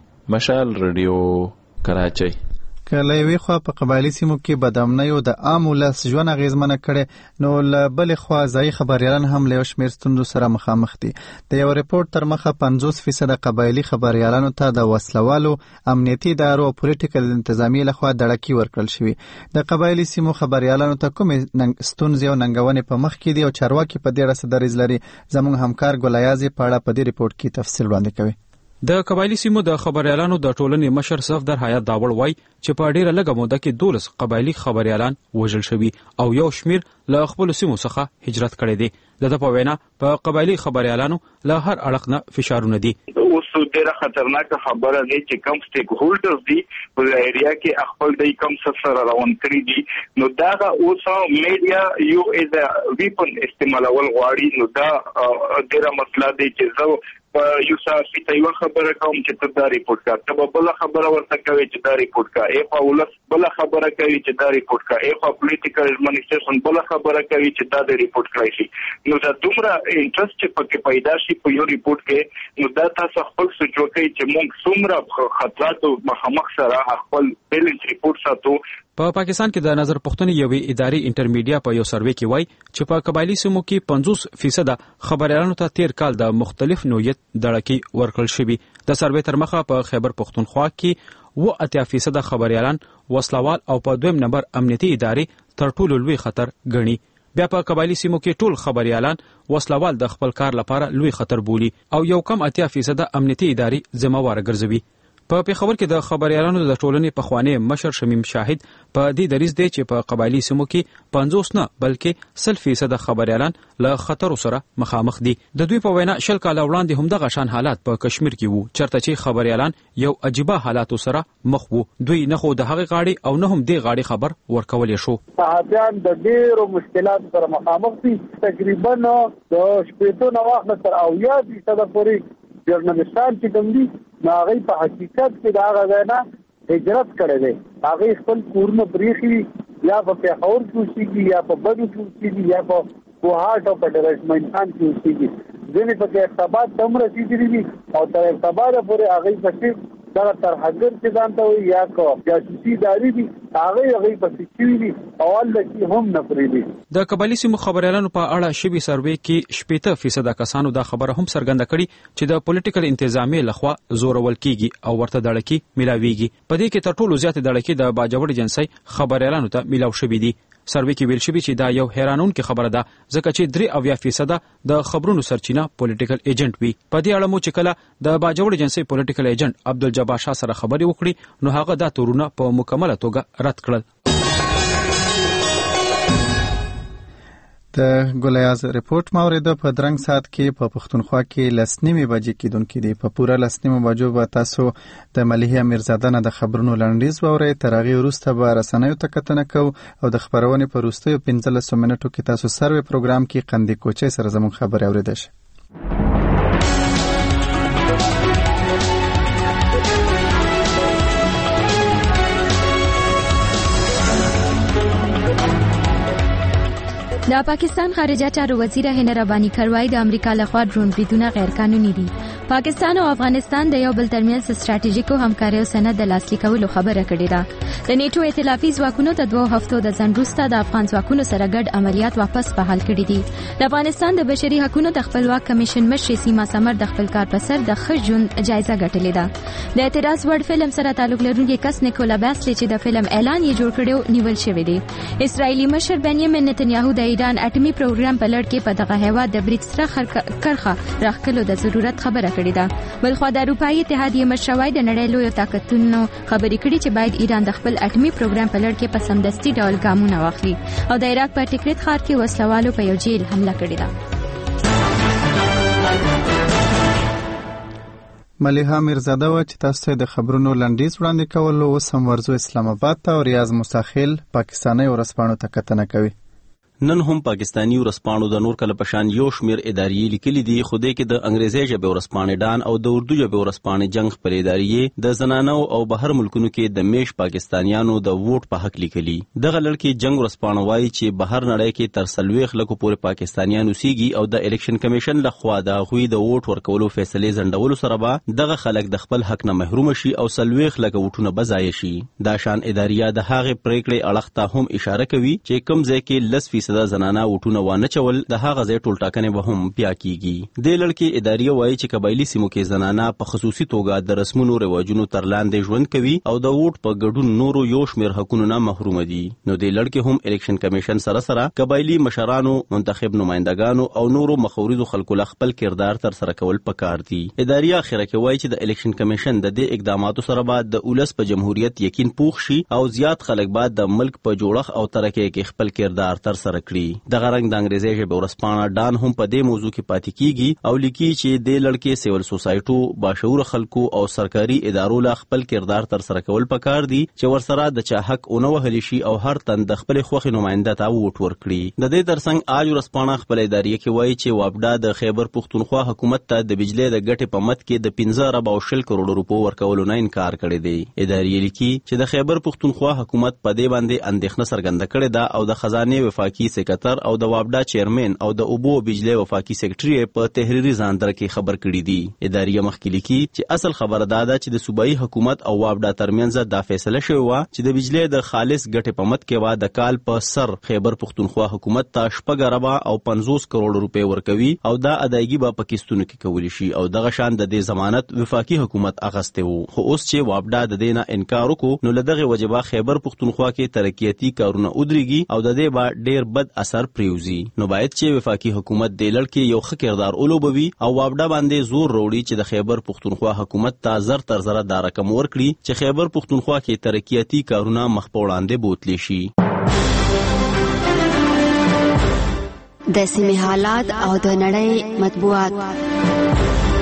مشال رادیو، کراچۍ. که له یوې خوا په قبایلي سیمو کې بدامنیو د عام ولس ژوند اغېزمنه کړې نو له بلې خوا ځایي خبریالان هم له یو شمېر ستونزو سره مخامخ دي. د یو ریپورټ تر مخه پنځوس فیصده قبایلي خبریالانو ته د وسلوالو امنیتي ادارو او پولیټیکل انتظامیې لخوا دړکې ورکړل شوي. د قبایلي سیمو خبریالانو ته کومې ستونزې او ننګونې په مخ کې دي او چارواکي په دې اړه څه دریځ لري؟ زموږ همکار ګلایازې په اړه په دې ریپورټ کې تفصیل وړاندې کوي. د قبایلی سیمو د خبريالانو د ټولنې مشر صفدر حیات داوړ وای چې په ډیره لږه موده کې دولس قبایلی خبريالان وژل شوي او یو شمیر له خپل سیمو څخه هجرت کړي دي. د په وینا په قبایلی خبريالانو له هر اړخ نه فشارونه دي. اوس ډیره خطرناکه خبره ده چې کوم سټیک هولډرز دي په ایریا کې خپل د کوم سره روان کړی دي نو دا اوس میډیا یو از ا ویپن استعمالول غواړي. نو دا ډیره مسله ده چې زه یو صافي ته یو خبره کوم چې ته دا ریپورت کا ته بل خبره ورته کوي چې دا ریپورت کا ای په ولس بل خبره کوي چې دا ریپورت کا ای په پولیټیکل ایڈمنسټریشن بل خبره کوي چې دا د ریپورت کړی شي. نو دا دومره انټرست چې پکې پیدا شي په یو ریپورت کې نو دا تاسو خپل سوچ وکړئ چې موږ څومره خطرات مخامخ سره خپل بیلنس ریپورت ساتو. په پا پاکستان کې د نظر پښتنې یوې اداري انټرمیډیا په یو سروې کې وای چې په قبایلی سیمو کې پنځوس فیصد خبريالانو ته تیر کال د مختلف نوعیت دړکې ورکړل شوي. د سروې تر مخه په خیبر پښتونخوا کې و اتیا فیصد خبريالان وسلوال او په دویم نمبر امنیتي ادارې تر ټولو لوی خطر ګڼي. بیا په قبایلی سیمو کې ټول خبريالان وسلوال د خپل کار لپاره لوی خطر بولي او یو کم اتیا فیصد امنیتي ادارې ذمہوار ګرځوي. په پیښور کې د خبريالانو د ټولنې پخوانی مشر شمیم شاهد په دې دریځ دی چې په قبایلی سیمو کې پنځوس نه بلکې سل فیصد خبريالان له خطر سره مخامخ دي. د دوی په وینا شل کال وړاندې هم دغه شان حالات په کشمیر کې وو چرته چې خبريالان یو عجیبه حالاتو سره مخ وو. دوی نه خو د هغه غاړي او نه هم د غاړي خبر ورکولې شو. صحابيان د ډېرو مشکلات سره مخامخ دي. تقریبا د شپږ نه واخله تر او یا فیصد پورې جرنالستان چې کوم دي نو هغه په حقیقت کې دا غوښنه هجرت کړي دي. هغه خپل کورونه پریخي یا په پیښور کې اوسېږي یا په بدو کې اوسېږي یا په کوهاټ او په ډیرشمنټان کې اوسېږي. ځینې په کې ارتباط هم رسېدلي دي او تر ارتباط پورې هغه پسې دا تر حاضر چې ځانته وي یا کو جاسوسي داري دي هغه هغه پسې کیوي دي او الله هم نه پریدي. د قبایلی سیمو خبريالانو په اړه شوي سروې کې شپږ فیصد کسانو دا خبره هم څرګنده کړي چې د پولیټیکل انتظامیې لخوا زورول کیږي او ورته دړکې ملاويږي. په دې کې تر ټولو زیات دړکې د باجوړ جنسي خبريالانو ته ملاو شوي دي. سروې کې ویل شوی چې دا یو حیرانونکې خبره ده ځکه چې درې اویا فیصد د خبرونو سرچینه پولیټیکل ایجنټ وي. په دې اړه مو چې کله د باجوړ جنسي پولیټیکل ایجنټ عبدالجبار شاه سره خبرې وکړي نو هغه دا تورونه په مکمله توګه رد کړل. د ګولیاز ریپورت مورید په درنګ سات کې په پښتونخوا کې لسنیمه بجې کېدونکې دي. په پوره لسنیمه بجو به تاسو د ملیحه میرزاده نه د خبرونو لنډیز وورئ. تر هغې وروسته به رسنیو ته کتنه کوو او د خپرونې په وروستیو پنځلسو منټو کې تاسو سروې پروګرام کې قندي کوچۍ سره زموږ خبرې اورېدای شئ. د پاکستان خارجه چارو وزیر هند ربانی کروای د امریکا لخوا ډرون بریدونه غیر قانوني دي. پاکستان او افغانستان د یو بل ترمنځ ستراتیژیکو همکارۍ او سند د لاسلیک کولو خبره کړې ده. د نیټو ائتلافي ځواکونو د دوه هفتو د ځنډ وروسته د افغان ځواکونو سره ګډ عملیات واپس بحال کړي دي. د افغانستان د بشري حقوقو د خپلواک کمیشن مشر سیما سمر د خپل کار په سر د ښه ژوند جایزه ګټلې ده. د اعتراض وړ فلم سره تعلق لرونکي کس نیکولا بیسلی چې د فلم اعلان یې جوړ کړو نیول شوی دی. اسرایلی مشر بنیامین نتنیاهو د ایران اټومي پروګرام په لړ کې په دغه هیواد د برید سره کرخه راخلو د ضرورت خبره کړې ده. بلخو د اروپایي اتحادیې مشروعي د نړۍ لوی طاقتونو خبرې کړې چې باید ایران د خپل اټومي پروګرام په لړ کې په سمدستي ډول ګامونه واخلي او د عراق په ټیکریت ښار کې وسلوالو په یو جیل حمله کړې ده. ملیحه میرزاده و چې تاسو ته د خبرونو لنډیز وړاندې کولو اوس هم ورځو اسلام آباد ته او ریاض مستخیل پاکستاني ورسپانو ته کتنه کوي. نن هم پاکستانی ورسپانو د نور کله پشان یو شمیر ادارې لیکلي دي خو د کې د انګریزي ژبه ورسپانې ډان او د اردو ژبه ورسپانې جنگ پر ادارې د زنانو او بهر ملکونو کې د میش پاکستانیانو د ووټ په حق لیکلي. دغه لړ جنگ ورسپانو وايي چې بهر نړۍ کې تر سلويخ لکه پورې پاکستانیان اوسېږي او د الیکشن کمیشن لخوا د غوي د ووټ ورکولو فیصله زندولو سره به دغه خلک د خپل حق نه محروم شي او سلويخ لکه وټونه بزای شي. دا شان ادارې د هغه پریکړې اړه ته هم اشاره کوي چې کوم ځای کې لس فیصد زنانه وټونه وانه چول د هغه ځای ټول ټاکنې به هم بیا کیږي. د لړکې ادارې وایي چې قبایلی سیمو کې زنانه په خصوصي توګه د رسمونو رواجونو تر لاندې ژوند کوي او د ووټ په ګډون نورو یو شمیر حقوقو نه محروم دي. نو د لړکې هم الیکشن کمیشن سره سره قبایلی مشرانو منتخب نمائندگانو او نورو مخوريزو خلکو له خپل کردار تر سره کول پکار دي. ادارې اخره کې وایي چې د الیکشن کمیشن د دې اقداماتو سره بعد د اولس په جمهوریت یقین پوښ شي او زیات خلک بعد د ملک په جوړښت او ترقۍ کې خپل کردار تر سره کړي. دغه رنګ د انګریزي ژبه ورسپانه ډان هم په دې موضوع کې پاتې کیږي او لیکي چې د لړکې سیول سوسایټو باشعور خلکو او سرکاري ادارو له خپل کردار تر سره کول پکار دي چې ورسره د چا حق اونو وهلی شي او هر تن د خپل خوخي نماینده ته ووټ ورکړي. د دې ترڅنګ آج ورسپانه خپل ادارې کې وایي چې وابډا د خیبر پښتونخوا حکومت ته د بجلی د ګټې په مت کې د پنځه ارب او شل کروڑ روپو ورکولو نه انکار کړی دی. ادارې لیکي چې د خیبر پښتونخوا حکومت په دې باندې اندېښنه څرګنده کړې ده او د خزانه وفاقي سکرټر او د وابډا چیرمن او د اوبو بجلی وفاقي سکرټری په تحریری ځاندر کې خبر کړی دی. ادارې مخکې لیکي چې اصل خبره دا ده چې د صوبایي حکومت او وابډا ترمنځ دا فیصله شوې و چې د بجلی د خالص ګټې په مت کې وا د کال په سر خیبر پښتونخوا حکومت ته شپږ اربه او پنځوس کروڑ روپے ورکوي او دا ادایګي به پاکستان کې کولی شي او دغه شان د دې ضمانت وفاقي حکومت اغسته وو. خو اوس چې وابډا د دې نه انکار وکړو نو لدغه وجبه خیبر پښتونخوا کې ترقیاتی کارونه ودرېږي او د دې با ډیر بد اثر پریوزي. نو باید چې وفاقي حکومت د لړکې یو ښه کردار اولوبوي او وابډا باندې زور وروړي چې د خیبر پښتونخوا حکومت ته زر تر زره دا رقم ورکړي چې خیبر پښتونخوا کې ترقیاتی کارونه مخ په وړاندې بوتلی شي. د سیمې حالات او د نړۍ مطبوعات.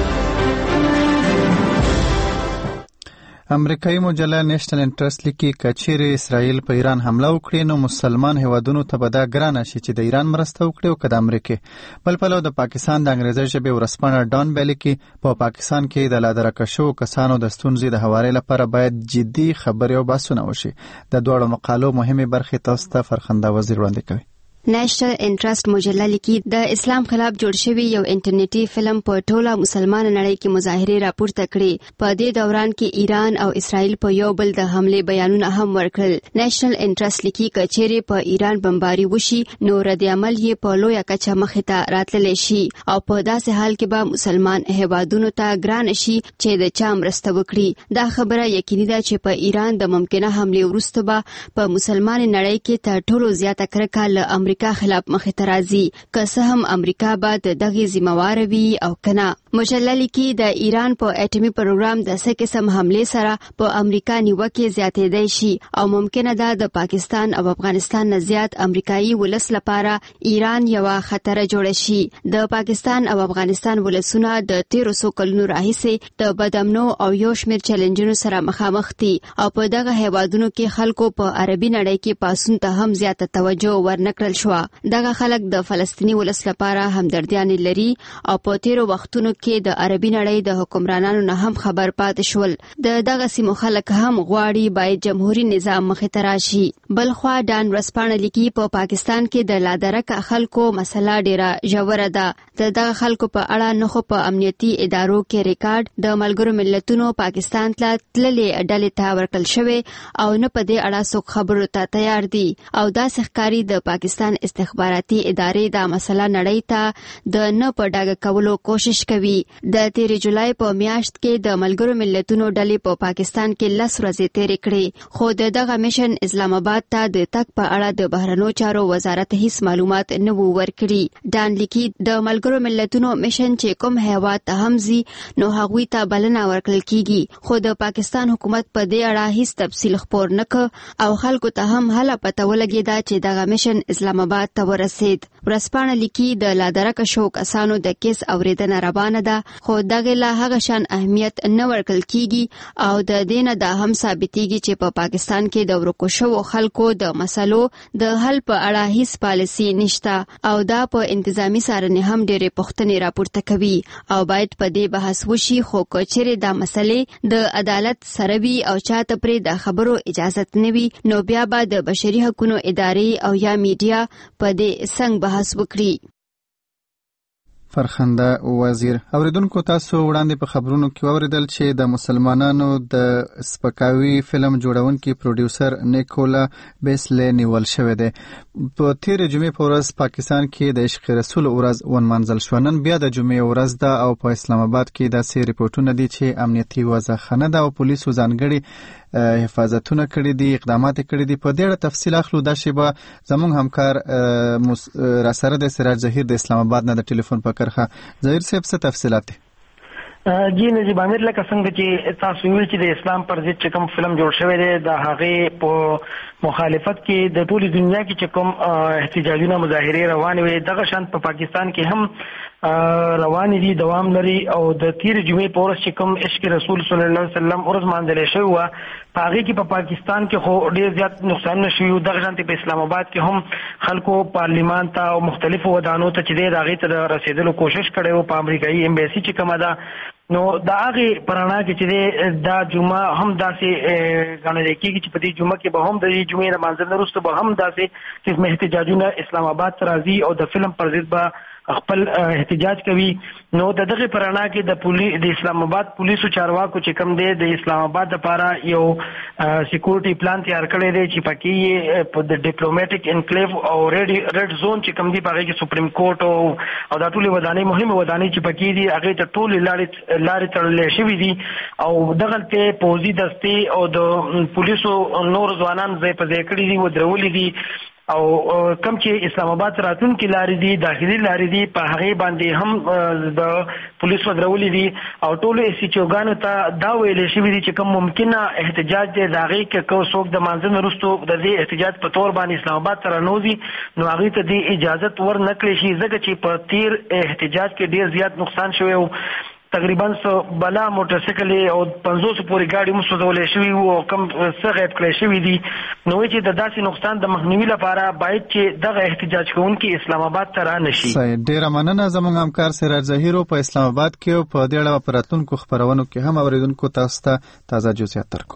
امریکایي مجله نېشنل انټرست لیکي کچېرې اسرائیل په ایران حمله وکړي نو مسلمان هیوادونو ته به دا ګرانه شي چې د ایران مرسته وکړي او که د امریکې. بل پلو د پاکستان د انګریزي ژبې ورسپانه ډان بیل کې په پاکستان کې د لادرکه شوو کسانو د ستونزې د هواري لپاره باید جدي خبرې او بحثونه وشي. د دواړو مقالو مهمه برخې تاسو ته فرخنده وزیر وړاندې کوي. نېشنل انټرست مجله لیکي د اسلام خلاف جوړ شوی یو انټرنیټي فلم په ټوله مسلمان نړۍ کې مظاهره راپورته کړي. په دې دوران کې ایران او اسرائیل په یو بل د حمله بیانونه هم ورکړل. نېشنل انټرست لیکي کچېره په ایران بمباري وشي نو رد عمل یې په لویه کچه مخې ته راتللی شي او په داسې حال کې به مسلمان هیوادونو ته ګران شي چې د چا مرسته وکړي. دا خبره یقیني ده چې په ایران د ممکنه حمله وروسته به په مسلمان نړۍ کې تر ټولو زیاته کرکه له امریکا خلاف مخې ته راځي. که څه هم امریکا به د دغې ذمہواره وي او کنه. مجله لیکي د ایران په اټومي پروګرام د څه قسم حمله سره په امریکا نیوکه زیاتېدای شي او ممکنه ده د پاکستان او افغانستان نه زیات امریکایي ولس لپاره ایران یو خطر جوړ شي. د پاکستان او افغانستان ولسونه د تیرو څو کلونو راهیسې د بدامنو او یو شمېر چیلنجونو سره مخامخ دي او په دغه هیوادونو کې خلکو په عربي نړۍ کې پاسون ته هم زیاته توجه ورنکړل شو. دغه خلک د فلسطیني ولس لپاره همدردیان لري او په تیرو وختونو کې د عربي نړۍ د حکمرانانو نه هم خبر پاتې شول. د دغه سیمو خلک هم غواړي باید جمهوریت نظام مخې ته راشي. بلخوا ډان ورسپانه لیکي په پاکستان کې د لادرکه خلکو مسله ډیره ژوره ده. د دغه خلکو په اړه نه خو په امنیتي ادارو کې ریکارډ د ملګرو ملتونو پاکستان ته تللې ډلې ته ورکړل شوی او نه په دې اړه څوک خبرو ته تیار دي او دا ښکاري د پاکستان استخباراتي ادارې دا مسله نړۍ ته د نه په ډاګه کولو کوشش کوي. د تیر جولای په میاشت کې د ملګرو ملتونو ډلې په پاکستان کې لس ورځې تیرې کړې خو د دغه میشن اسلام آباد ته د تک په اړه د بهرنیو چارو وزارت هیڅ معلومات نه وو ورکړي. ډان لیکي د ملګرو ملتونو میشن چې کوم هیواد ته هم ځي نو هغوی ته بلنه ورکړل کیږي خو د پاکستان حکومت په دې اړه هیڅ تفصیل خپور نه کړ او خلکو ته هم هله پته ولګېده چې دغه میشن اسلام آباد ته ورسید. ورسپانه لیکي د لادرکه شو کسانو د کیس اوریدنه روانه ده خو دغه لا هغه شان اهمیت نه ورکړل کیږي او د دې نه دا هم ثابتېږي چې په پاکستان کې د ورکو شوو خلکو د مسلو د حل په اړه هیڅ پالیسي نشته او دا په انتظامی څارنې هم ډېرې پوښتنې راپورته کوي او باید په دې بحث وشي خو که چیرې دا مسلې د عدالت سره وي او چاته پرې د خبرو اجازت نه وي نو بیا به د بشري حقوقو ادارې او یا میډیا په دې څنګه بحث وکړي. فرخنده وزیر اوریدونکو تاسو وړاندې په خبرونو کې اوریدل چې د مسلمانانو د سپکاوي فلم جوړونکي پروډوسر نیکولا بیسلی نیول شوی دی. په تیر جمعې په ورځ پاکستان کې د عشق رسول ورځ ونمانځل شو. نن بیا د جمعې ورځ ده او په اسلام آباد کې داسې ریپورتونه دي چې امنیتي وضعخانه ده او پولیسو ځانګړي حفاظتونه کړي دي، اقدامات کړي دي. په دې اړه تفصیل اخلو. دا شیبه زموږ همکار را سره د سراج ظهیر د اسلام آباد نه د ټلیفون په کرخه. ظهیر صاحب څه تفصیلات دي؟ جی نجیب امیر لکه څنګه چې تاسو ویل چې د اسلام پر ضد چې کوم فلم جوړ شوی دی د هغې په مخالفت کې د ټولې دنیا کې چې کوم احتجاجونه مظاهرې روانې وي دغه شان په پاکستان کې هم روانې دي، دوام لري او د تیر جمعې په ورځ چې کوم عشق رسول صلی الله علیه وسلم ورځ مانځلې شوې وه په هغې کې په پاکستان کې خو ډېر زیات نقصانونه شوي وو. دغه شانتې په اسلام آباد کې هم خلکو پارلیمان ته او مختلفو ودانو ته چې دی د هغې ته د رسېدلو کوشش کړی و په امریکایي امبیسي چې کومه ده نو د هغې په رڼا کې چې دی دا جمعه هم داسې ګڼلی کېږي چې په دې جمعه کې به هم د دې جمعې د مانځل نه وروسته به هم داسې قسم احتجاجونه اسلام آباد ته راځي او د فلم پر ضد به خپل احتجاج کوي. نو د دغه پرانا کې د پولی د اسلام آباد پولیسو چارواکو چې کوم دی د اسلام آباد لپاره یو سکیورټي پلان تیار کړی دی چې پکې په د ډیپلوماټیک انکلیو او ریډ ریډ زون چې کوم دی په هغې کې سپریم کورټ او او دا ټولې ودانۍ مهمه ودانۍ چې پکې دي هغې ته ټولې لارې لارې تړلې شوي دي او دغلته پوځي دستې او د پولیسو نور ځوانان ځای په ځای کړي دي ودرولي دي او کم چې اسلام آباد راتلونکي لارې دي داخلي لارې دي په هغې باندې هم د پولیسو ودرولي دي او ټولو ایس ایچ اوګانو ته دا ویلی شوي دي چې کوم ممکنه احتجاج دی د هغې که که څوک د مانځه نه وروستو د دې احتجاج په طور باندې اسلام آباد ته رانوځي نو هغوی ته دې اجازت ور نه کړی شي ځکه چې په تیر احتجاج کې ډېر زیات نقصان شوی و. تقریبا سو بلا موټرسایکلې او پنځوس پورې ګاډي مو سوځولې شوي وو او کم څه غیب کړی شوي دي. نو چې د داسې نقصان د مخنیوي لپاره باید چې دغه احتجاج کوونکي اسلام آباد ته رانشي. ډېره مننه زموږ همکار سراج ظهیر په اسلام آباد کې او په دې اړه په راتلونکو خپرونو کې هم اورېدونکو تاسو ته تازه جزئیات درکړو.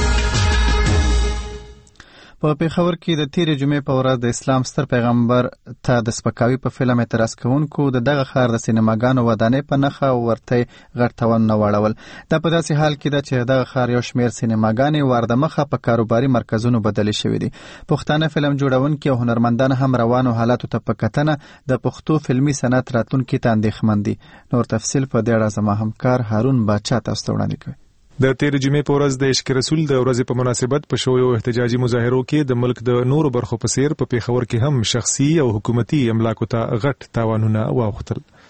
په پیښور کې د تیرې جمعې په ورځ د اسلام ستر پیغمبر ته د سپکاوي په فلم اعتراض کوونکو د دغه ښار د سینماګانو ودانۍ په نښه ورته غټ تاوانونه واړول. دا په داسې حال کې ده چې دغه ښار یو شمېر سینماګانې واردمخه په کاروباري مرکزونو بدلې شوي دي. پښتانه فلم جوړونکي او هنرمندان هم روانو حالاتو ته په کتنه د پښتو فلمي صنعت راتلونکي ته اندېښمن دي. نور تفصیل په دې اړه زما همکار هارون باچا تاسو ته وړاندې کوي. د تیر جمعې په ورځ د عشق رسول د ورځې په مناسبت په شویو احتجاجي مظاهرو کې د ملک د نورو برخو په څیر په پیښور کې هم شخصي او حکومتي املاکو ته غټ تاوانونه واوښتل.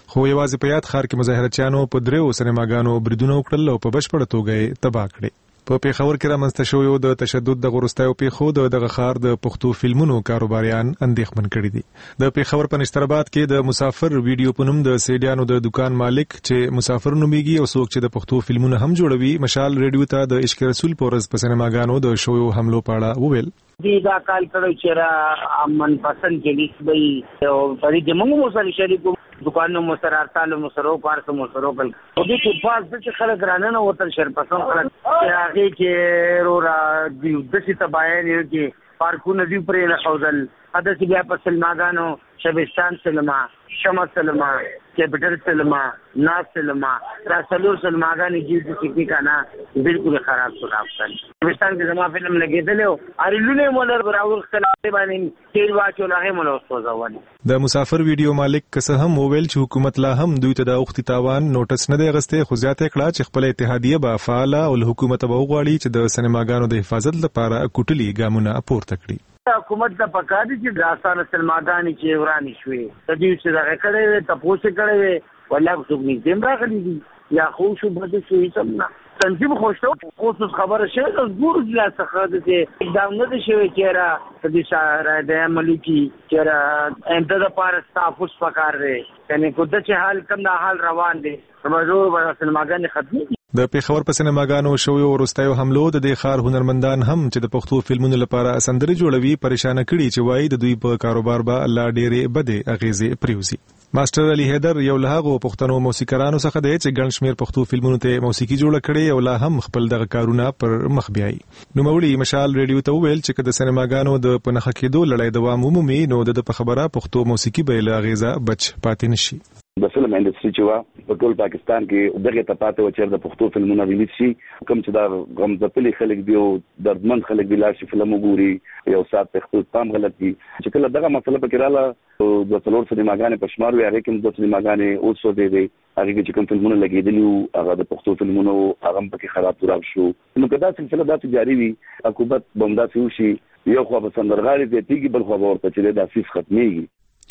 خو یوازې په یاد ښار کې مظاهرچیانو په دریو سینماګانو بریدونه وکړل او په بشپړه توګه یې تباه کړې. په پیښور کې رامنځته شویو د تشدد د غورستایو پیښو د دغه ښار د پښتو فلمونو کاروباریان اندېښمن کړي دي. د پیښور په نشترآباد کې د مسافر ویډیو په نوم د سیډیانو د دکان مالک چې مسافر نومیږي او څوک چې د پښتو فلمونه هم جوړوي مشال ریډیو ته د عشق رسول په ورځ په سینماګانو د شویو حملو په اړه وویل. دی دا کال کړو چې را من پسند کې لیک به او په دې موږ مو سره شریکو دکانونو مو سره ارتالو مو سره کار مو سره بل او دې په پاس د خلک رانه وتل شر پسند خلک هغه کې رو را د دې تباین کې پارکونه دی پرې نه خوذل اته چې بیا په سلماګانو شبستان سلما شمع سلما کیپټل سلما ناس سلما راسلور سلماګانی جیل سکی کانا بالکل خراب خراب کړ. شبستان کې زما فلم لګیدل او ارلونه مولر براول خلاف باندې تیر واچو لاغه مولو سوځول. د مسافر ویډیو مالک کسه هم وویل چې حکومت لا هم دوی ته د اوختي تاوان نوټس نه دی غسته خو زیاته کړه چې خپل اتحادیه به فعال او حکومت به وغواړي چې د سینماګانو د حفاظت لپاره کوټلي ګامونه پورته کړي. حکومت د پکادي چې داستان سلماګانی چې ورانی شوې تدې چې دا کړي ته پوښتنه کړي ولا څوک نه زم راغلي دي یا خو شو بده شوې سمنا تنظیم خوشو خصوص خبره شوه د ګور ځلا څخه د اقدام نه شوی چې را تدې شهر د ملکی چې را انده د پار تحفظ پکار دی یعنی کو د چې حال کم د حال روان دي سمجو ور سلماګانی ختمي. د پیښور په سینماګانو شویو وروستیو حملو د دې ښار هنرمندان هم چې د پښتو فلمونو لپاره سندرې جوړوي پریشان کړي چې وایي د دوی په کاروبار به الله ډېرې بدې اغیزې پریوزي. ماستر علي حیدر یو له هغو پښتنو موسیقارانو څخه دی چې ګڼ شمېر پښتو فلمونو ته موسیقي جوړه کړې او لا هم خپل دغه کارونه پر مخ بیایي. نوموړي مشال ریډیو ته وویل چې که د سینماګانو د په نښه کېدو لړۍ دوام ومومي نو د په خبره پښتو موسیقي به له اغیزه بچ پاتې نشي. د فلم انډستری چې وا په ټول پاکستان کې دغه ته پاتې و چې د پښتو فلمونو ریلیز شي کوم چې دا غمزپلي خلک دی او دردمن خلک دی لاشي فلم وګوري یو سات پښتو تام غلط دي چې کله دغه مسله پکې رااله د څلور سینماګانې په شمار وي هغه کوم د سینماګانې اوس څه دی دی هغه چې کوم فلمونه لګیدلی هغه د پښتو فلمونو هغه پکې خراب تراب شو نو کدا سلسله دا جاری وي حکومت بمدا شي یو خو په سندرغاړي دی تیږي بل خو ورته چې د اساس ختميږي.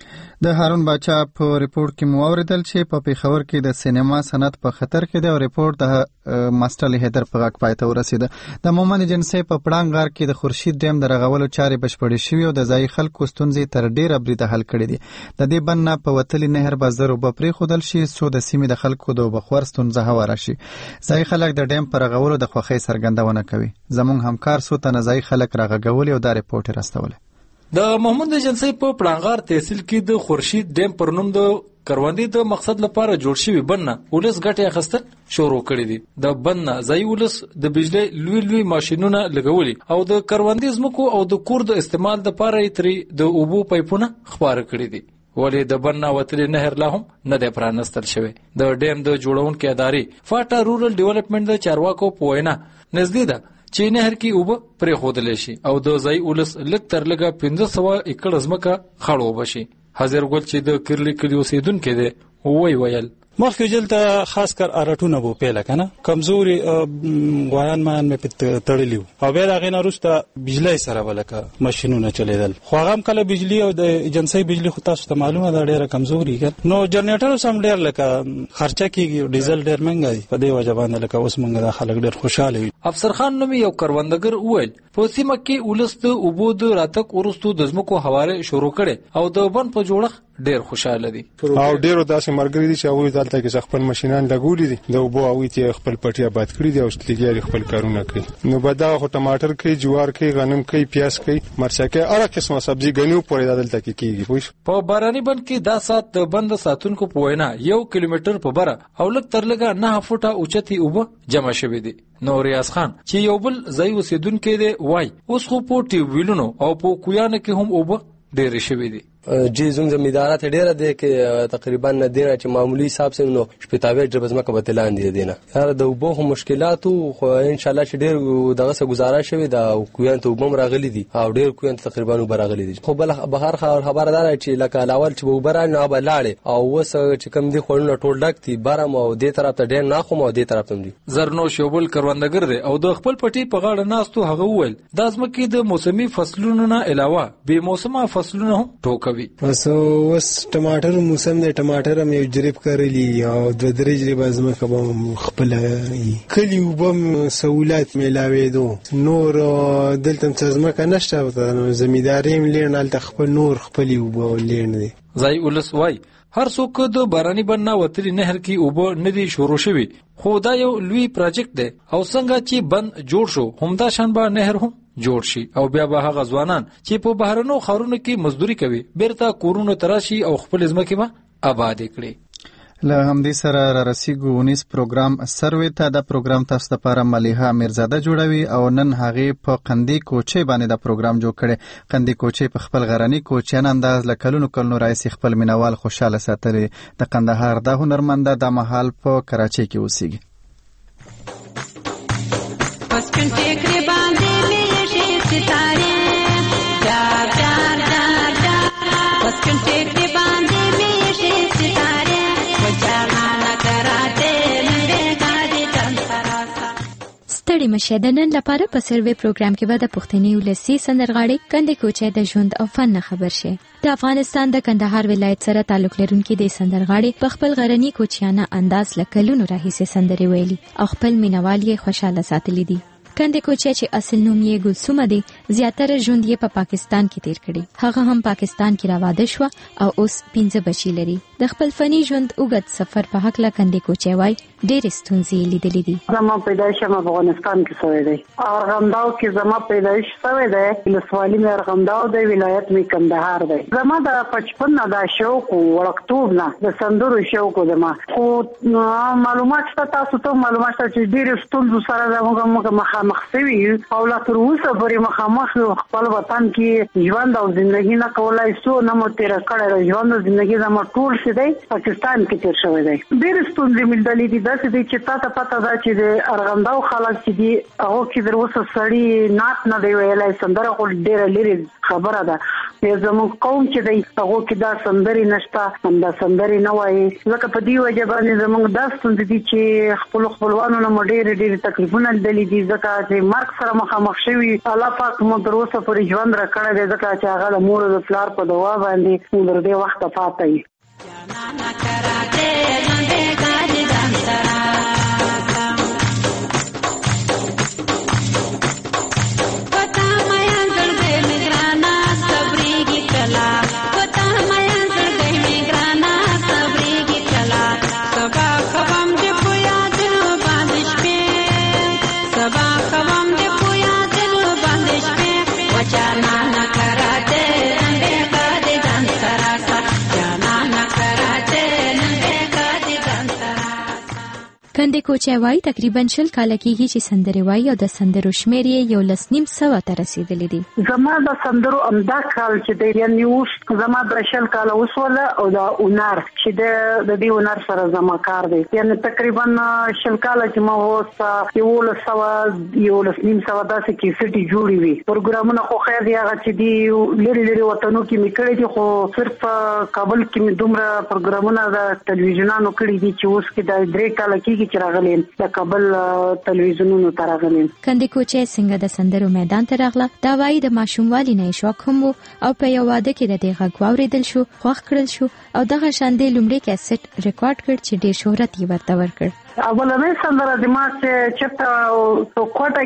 د هارون باچا په ریپورت کې مو اوریدل چې په پیښور کې د سینما صنعت په خطر کې دی او ریپورت د ماستر علي حیدر په غاک پای ته ورسید. د مومن ایجنسی په پړنګ غار کې د خورشید ډیم د رغولو چارې بشپړې شوې او د ځای خلکو ستونزې تر ډیره بریده حل کړې دي. د دې بنه په وتلي نهر بازار وب پرې خودل شي څو د سیمې د خلکو د بخور ستونزه هواره شي. ځای خلک د ډیم پر رغولو د خوخي سرګندونه کوي. زموږ همکار سو ته ځای خلک راغغول او د ریپورت راستول. د محمود ایجنسی په پړنګار تحصیل کې د خورشید ډیم پر نوم د کروندې د مقصد لپاره جوړ شوی بنه ولس ګټه اخیستل شروع کړی دي. د بنه ځای ولس د بجلی لوی لوی ماشينونه لګولي او د کروندې زمکو او د کور د استعمال لپاره یې د اوبو پایپونه خبره کړی دي. ولې د بنه وتلې نهر لا هم نه دی پرانستل شوی. د ډیم د جوړونکو ادارې فاټا رورل ډیولپمنٹ د چارواکو په وینا نږدې ده چې نهر کې اوبه پرې خودلې شي او د ځای ولس لږ تر لږه پنځه سوه ایکړ ځمکه خړو بشي. حاضر ګل چې د کرلی کلی اوسیدونکو دی وای ویل مخکې جلته خاص کر ارټونه وو پیله کنه کمزوري غویان مان مې پت تړلیو او بیا هغه نه روسته بجلی سره ولکه ماشينونه چلیدل خو هغه کله بجلی او د ایجنسی بجلی خو تاسو ته معلومه ده ډیره کمزوري کړ نو جنریټر سم ډیر لکه خرچه کیږي ډیزل ډیر مهنګا دی په دې وجه باندې لکه اوس موږ د خلک ډیر خوشاله یو. افسر خان نومي یو کروندګر وویل په سیمه کې ولست اوبو د راتک ورستو د زمکو حواله شروع کړي او د بن په جوړخ ډیر خوشاله دي او ډیرو داسې مرګري دي چې هغه دلته کې خپل ماشينان لګولي دي د اوبو او ته خپل پټي آباد کړی دي او ستګي خپل کارونه کوي. نو بدا خو ټماټر کوي جوار کوي غنم کوي پیاز کوي مرچا کوي هر قسمه سبزي غنیو پورې دلته کې کیږي. پوښ په باراني بند کې دا سات د بند ساتونکو په وینا یو کیلومتر په بره او لک تر لګه نه فوټه اوچتي اوبه جمع شوې دي. نو ریاض خان چې یو بل ځای اوسیدونکو دی وای اوس خو په ټي ویلونو او په کویانه کې هم اوبه ډېر شوې دي. جی زموږ زمیندارات ډیره دی کې تقریبا نه دی چې معمولی حساب سره نو شپږ دربزمه کې بتلان دي دینه یاره د وبو مشکلاتو خو ان شاء الله چې ډیر دغه څه گزارش شوی دا کویان ته وبم راغلي دي او ډیر کویان تقریبا وبراغلي دي خو بل بهر خبردار چې لکه لاول چې وبره نه بلاړي او وس چې کم دي خورنه ټول ډکتي بارم او دې طرف ته ډیر نه خو مو دې طرف ته دي. زرنو شوبل کروندګر دی او د خپل پټي په غاړه ناستو هغه وویل د ازمکه د موسمي فصلونو نه علاوه به موسمه فصلونه هم ټوکه خوي. بس اوس ټماټر موسم دی، ټماټر هم یو جریب کړلی او د درې جریب ازمکه به خپل کلی وبم سہولت میلاوي دو نور دلته څزمکه نشته، زمینداری ملي نه خپل نور خپل وبو لین دي. ځای ولس وای هر څوک د باراني بننا وتلی نهر کې اوبه نه دي شروع شوي، خو دا یو لوی پروجیکټ دی او څنګه چې بند جوړ شو همدا شان به نهر هم جوړ شي او بیا به هغه ځوانان چې په بهرنو ښارونو کې مزدوري کوي بیرته کورونو تراشي او خپل ځمکې به آباد کړي. له همدې سره را رسیږو ونیس پروګرام سروي ته. د پروګرام تاسو لپاره ملیحه میرزاده جوړوي او نن هغې په قندي کوچې باندې د پروګرام جوړ کړي. قندي کوچې په خپل غرني کوچیان انداز له کلونو کلونو راهیسې خپل مینوال خوشحاله ساتلي. د قندهار د هنرمنده د مهال په کراچۍ کې اوسېږي. ستړي مشه د نن لپاره په سروي پروګرام کې به د پښتني ولسي سندرغاړي کندې کوچې د ژوند او فن نه خبر شي. د افغانستان د کندهار ولایت سره تعلق لرونکي د سندرغاړي په خپل غرني کوچیانه انداز له کلونو راهیسې سندرې ویلي او خپل مینوال یې خوشاله ساتلي دي. کندې کوچې چې اصل نوم یې ګلسومه دی، زیاتره ژوند یې په پاکستان کې تیر کړی. هغه هم پاکستان کې راواده شو او اوس پنځه بچي لري. د خپل فني ژوند اوږد سفر په حق له کندې کوچې وای ډېرې ستونزې لیدلې دي. زما پیدایش هم افغانستان کې شوی دی، ارغنداو کې زما پیدایش شوی دی، ولسوالي مې ارغنداو دی، ولایت مې کندهار دی. زما د بچپن نه دا شوق و وړکتوب نه د سندرو شوق و زما، خو معلومات شته تاسو ته معلومات شته چې ډېرې ستونزو سره زموږ موږ مخامخ شوي او لا تر اوسه پورې مخامخ خپل وطن کې ژوند او زندګي نه کولای شو، نه مو تېره کړې. ژوند او زندګي زما ټول څه دی پاکستان کې تېر شوی دی. ډېرې ستونزې مې لیدلې دي. داسې دی چې تا ته پته ده چې د ارغنداو خلک چې دي هغو کې تر اوسه سړي نعت نه دی ویلی، سندره خو ډېره لرې خبره ده. زموږ قوم چې دی هغو کې دا سندرې نشته، همدا سندرې نه وایي. ځکه په دې وجه باندې زموږ دا ستونزې دي چې خپلو خپلوانو نه مو ډېرې ډېرې تکلیفونه لیدلي دي، ځکه چې مرګ سره مخامخ شوي. الله پاک مو تر اوسه پورې ژوند را کړی دی، ځکه چې هغه د مور او د پلار په دعا باندې موږ تر دې وخته پاته یو. کندې کوچې وای تقریبا شل کاله کېږي چې سندرې وای او د سندرو شمېر یې یو لس نیم سوه ته رسېدلی دی. زما د سندرو همدا کال چې دی یعنې اوس زما د شل کاله وسوله او د هنر چې د دې هنر سره زما کار دی، یعنې تقریبا شل کاله چې ما اوس یولس سوه یولس نیم سوه داسې کیسټې جوړې وي. پروګرامونه خو خیر دی هغه چې دي لرې لرې وطنو کې مې کړي دي، خو صرف کابل کې مې دومره پروګرامونه د تلویزیونانو کړي دي چې اوس کې د درې کاله کېږي چې راغلیم د کابل تلویزیونونو ته راغلیم. کندې کوچې څنګه د سندرو میدان ته راغله دا وایي د ماشوموالي نه یې شوق هم و او په یو واده کې د دې غږ واورېدل شو، خوښ کړل شو او دغه شان دی لومړی کیسټ ریکارډ کړ چې ډېر شهرت یې ورته ورکړ. اولنۍ سندره د ما چې چېرته په کوټه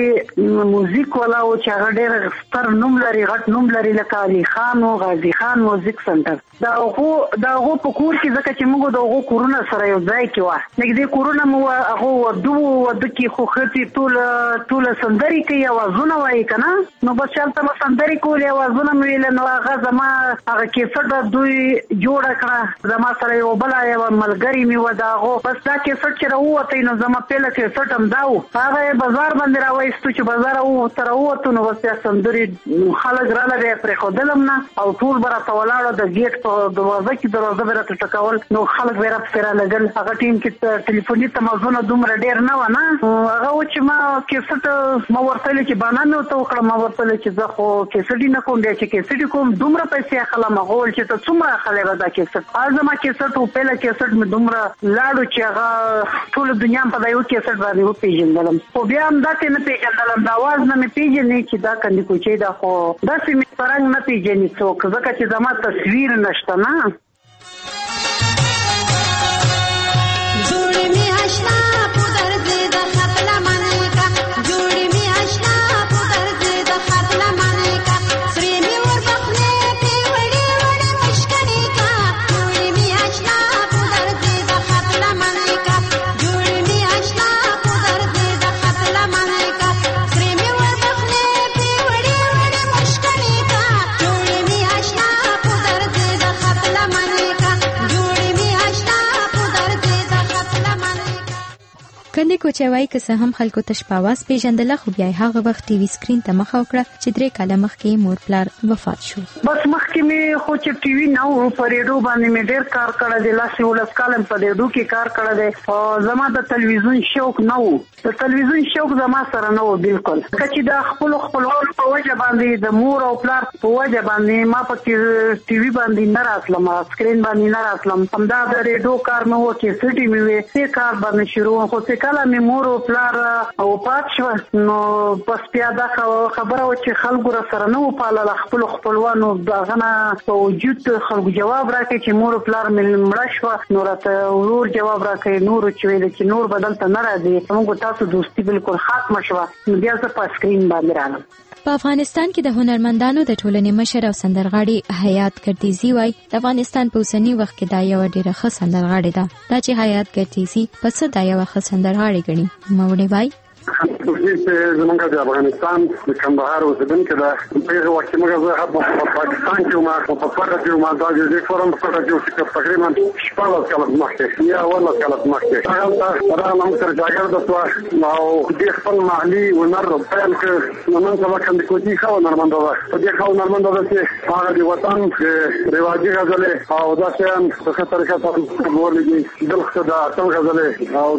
کې موزیک والا و چې هغه ډېر ستر نوم لري، غټ نوم لري، لکه علي خان و غازي خان موزیک سنټر. د هغو د هغو په کور کې ځکه چې موږ د هغو کورونه سره یو ځای کې وه، نږدې کورونه مو وه، هغو واده و، واده کې خو ښځې ټوله ټوله سندرې کوي، اوازونه وایي که نه، نو بس هلته به سندرې کولې، اوازونه مې ویله. نو هغه زما هغه کیسټ دوی جوړه کړه، زما سره یو بله یوه ملګرې مې وه د هغو، بس دا کیسټ چې راووتی نو زما پیله کیسټ هم دا و، هغه یې بازار باندې راوایستو چې بازار ته راووتو نو بس بیا سندرې خلک راله بیا یې پرېښودلم نه او ټول به راته ولاړو د ګیټ په دروازه کې دروازه به راته ټکول، نو خلک به یې راپسې رالګل. هغه ټیم کې ټلیفوني تماسونه دومره ډېر نه وه، نه هغه و چې ما کیسټ ما ورته ویلې چې بانه مې ورته وکړه، ما ورته ویلې چې زه خو کیسټ نه کوم، بیا چې کیسټ کوم دومره پیسې اخلم. هغه وویل چې ته څومره اخلی به دا کیسټ؟ هغه زما کیسټ و، پیله کیسټ مې دومره لاړو چې هغه ټول دنیا په دایو کې سر باندې و پیژندلم خو بیا هم دا ته نه پیژندلم دا आवाज نه پیژنې چې دا کندي کوچې دا خو دا سیمه پرنګ نه پیژنې څوک ځکه چې زما تصویر نشته نه کندي کوچوي که څه هم خلکو تش پاواز پیژندله خو بیا هغه وخت ټي وي سکرین ته مخ وکړه چې درې کاله مخکې مور پلار وفات شو بس مخکې مې خو چې ټي وي نه و په ریډیو باندې مې ډېر کار کړی دی لاسې ولس کالم په ریډیو کې کار کړی دی او زما د تلویزیون شوق نه و د تلویزیون شوق زما سره نه و بالکل که چې د خپل خپلوانو په وجه باندې د مور او پلار په وجه باندې ما په ټي وي باندې نه راتلم سکرین باندې نه راتلم همدا د ریډیو کار مې و چې سټي مې وې څه کار باندې شروع خو څه کله مې مور او پلار او پات شو نو بس بیا دا خبره و چې خلکو را سره نه و پالله خپل خپلوانو دغه نه په وجود خلکو جواب راکړي چې مور او پلار مې مړه شوه نو راته ورور جواب راکړي نور چې ویل چې نور بدلته نه راځي موږ تاسو دوستي بالکل ختمه شوه نو بیا زه په سکرین باندې رالم په افغانستان کې د هنرمندانو د ټولنې مشر او سندرغاړي حیات ګردیزي وای د افغانستان په اوسنی وخت کې دا یو ډېره ښه سندرغاړې ده دا چې حیات ګردیزي په څه دا یو ښه سندرغاړې ګڼي مولوي وای چې زمونږ د افغانستان د کندهار اوسیدونکي ده په هغه وخت کې موږ زه هم په پاکستان کې وم په پټه کې وم دا د فورم په پټه کې چې تقریبا شپږ کال مخکې یا اوله کال مخکې هغه دا موږ سره جاګرد شو او د خپل محلي ونر په کې نو موږ سره کندي کوټي خو نرمنده ده په دې خو نرمنده ده چې هغه د وطن رواجي غزلې او دا شان په خطر کې تاسو ورلګي دلته دا څنګه غزلې او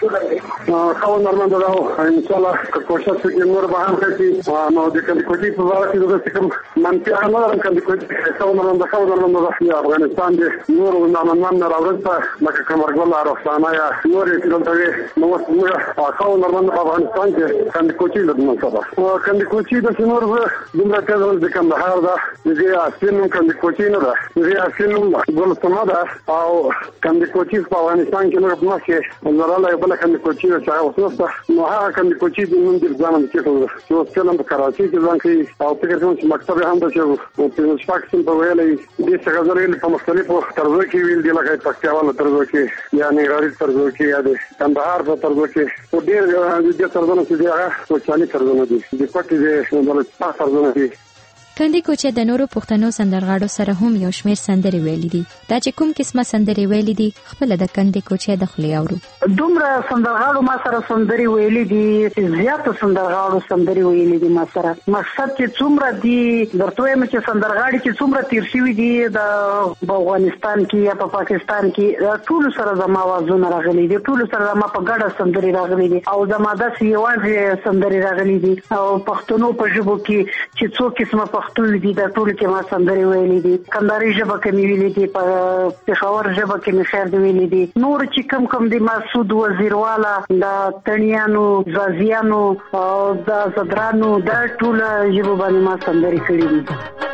دا خو نرمنده ده ان شاء الله کوشش وکړو نور به هم کوي نو د کندي کوټي په اړه چې د کوم منطقه نه لرم کندي کوټي څو نه نه خو نه نه د افغانستان د نور نه نه نه راوړل لکه کمرګل رخصانه یا نور چې دلته نو موږ خو نه نه افغانستان کې کندي کوټي د منصبه او کندي کوټي د نور دومره کېدل د کندهار ده د اسینو کندي کوټي نه ده د اسینو ګلستانه ده او کندي کوټي په افغانستان کې موږ په مخه نوراله بل کندي کوټي چې اوسه نو هغه کندي کوچی د نن د ځان کې څه څه څلم په کراچي کې ځان کې او فکر کوم چې مکتب هم د چې په شپږ سم په ویلې د څه غزلې په مختلفو طرزو کې ویل دي لکه پکتیاواله طرزو کې یا نګاری طرزو کې یا د کندهار په طرزو کې او ډېر د طرزونو چې دی هغه سوچالي طرزونه دي د پټي د ولې طرزونه دي کندي کوچه د نورو پښتنو سندرغاړو سره هم یو شمېر سندري ویلي دي دا چې کوم قسمه سندري ویلي دي خپل د کندي کوچه د خلی اورو دومره سندرغاړو ما سره سندري ویلي دي زیات سندرغاړو سندري ویلي دي ما سره مقصد چې څومره دي درته وایم چې سندرغاړي چې څومره تیر شوي دي د افغانستان کې یا په پاکستان کې ټول سره زما आवाजونه راغلي دي ټول سره زما په ګډه سندري راغلي دي او زما د سیواز سندري راغلي دي او پښتنو په ژبه کې چې څو قسمه پښتو دي د ټول کې ما سندري ویلي دي کندهاري ژبه کې مې ویلي دي په پېښور ژبه کې مې خیر دی ویلي دي نور چې کم کم دي مسعود وزیروالا د تڼیانو زازیانو او د زدرانو د ټول ژبه باندې ما سندري کړې دي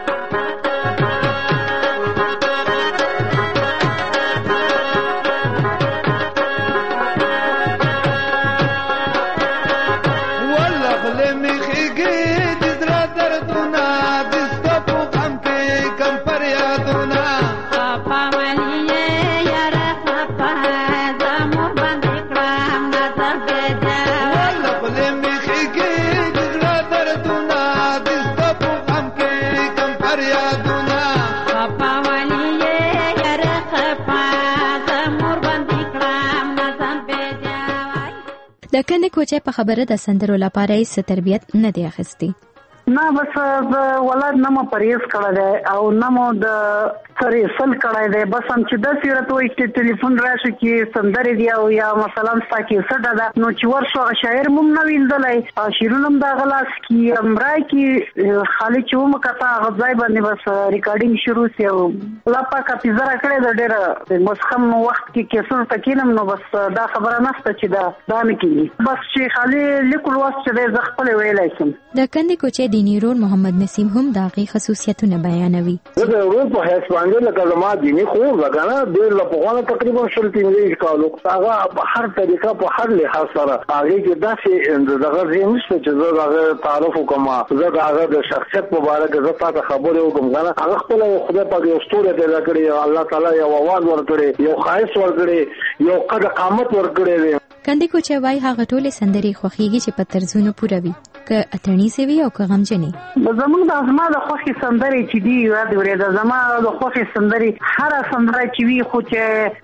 د کندي کوچه په خبره د سندرو لپاره یې تربیت نه دی اخیستی نه بس د ولادت نه مو پریز کړل دی او نه مو د سره سل کړای دی بس هم چې د سیرت وای چې ټلیفون راشي کې سندري دی او یا مثلا ستا کې سټه ده نو چې ورشو شاعر مم نه ویندلای شیرونم دا غلاس کې امرای کې خالي چې ومه کته غځای باندې بس ریکارډینګ شروع سی او لا پاکه پیزرا کړی د ډېر مسخم وخت کې کیسو تکینم نو بس دا خبره نشته چې دا دا نه کیږي بس چې خالي لیکل واسه چې د خپل ویلای شم د کندې کوچې د نیرون محمد نسیم هم داغي خصوصیتونه بیانوي د ورو په هیڅ باندې لکه زما دیني خو وګڼه ډېر له پخوانه تقریبا شل تینګ کالو هغه په هر طریقه په هر لحاظ سره هغه کې داسې دغه زین نشته چې زه هغه تعارف وکم زه هغه د شخصیت په اړه زه تاسو خبرې وکم غواړم هغه خپل خدای په یو ستوره پیدا کړی الله تعالی یو आवाज ورکړي یو خاص ورکړي یو قد قامت ورکړي کندې کوچې وای هغه ټولې سندري خوخيږي چې په طرزونو پوره وي که اترنی سوي او که غمجنې زمونږ د ازما د خوخي سندري چې دی یو د ورې د زما د خوخي سندري هر سندره چې وی خو چې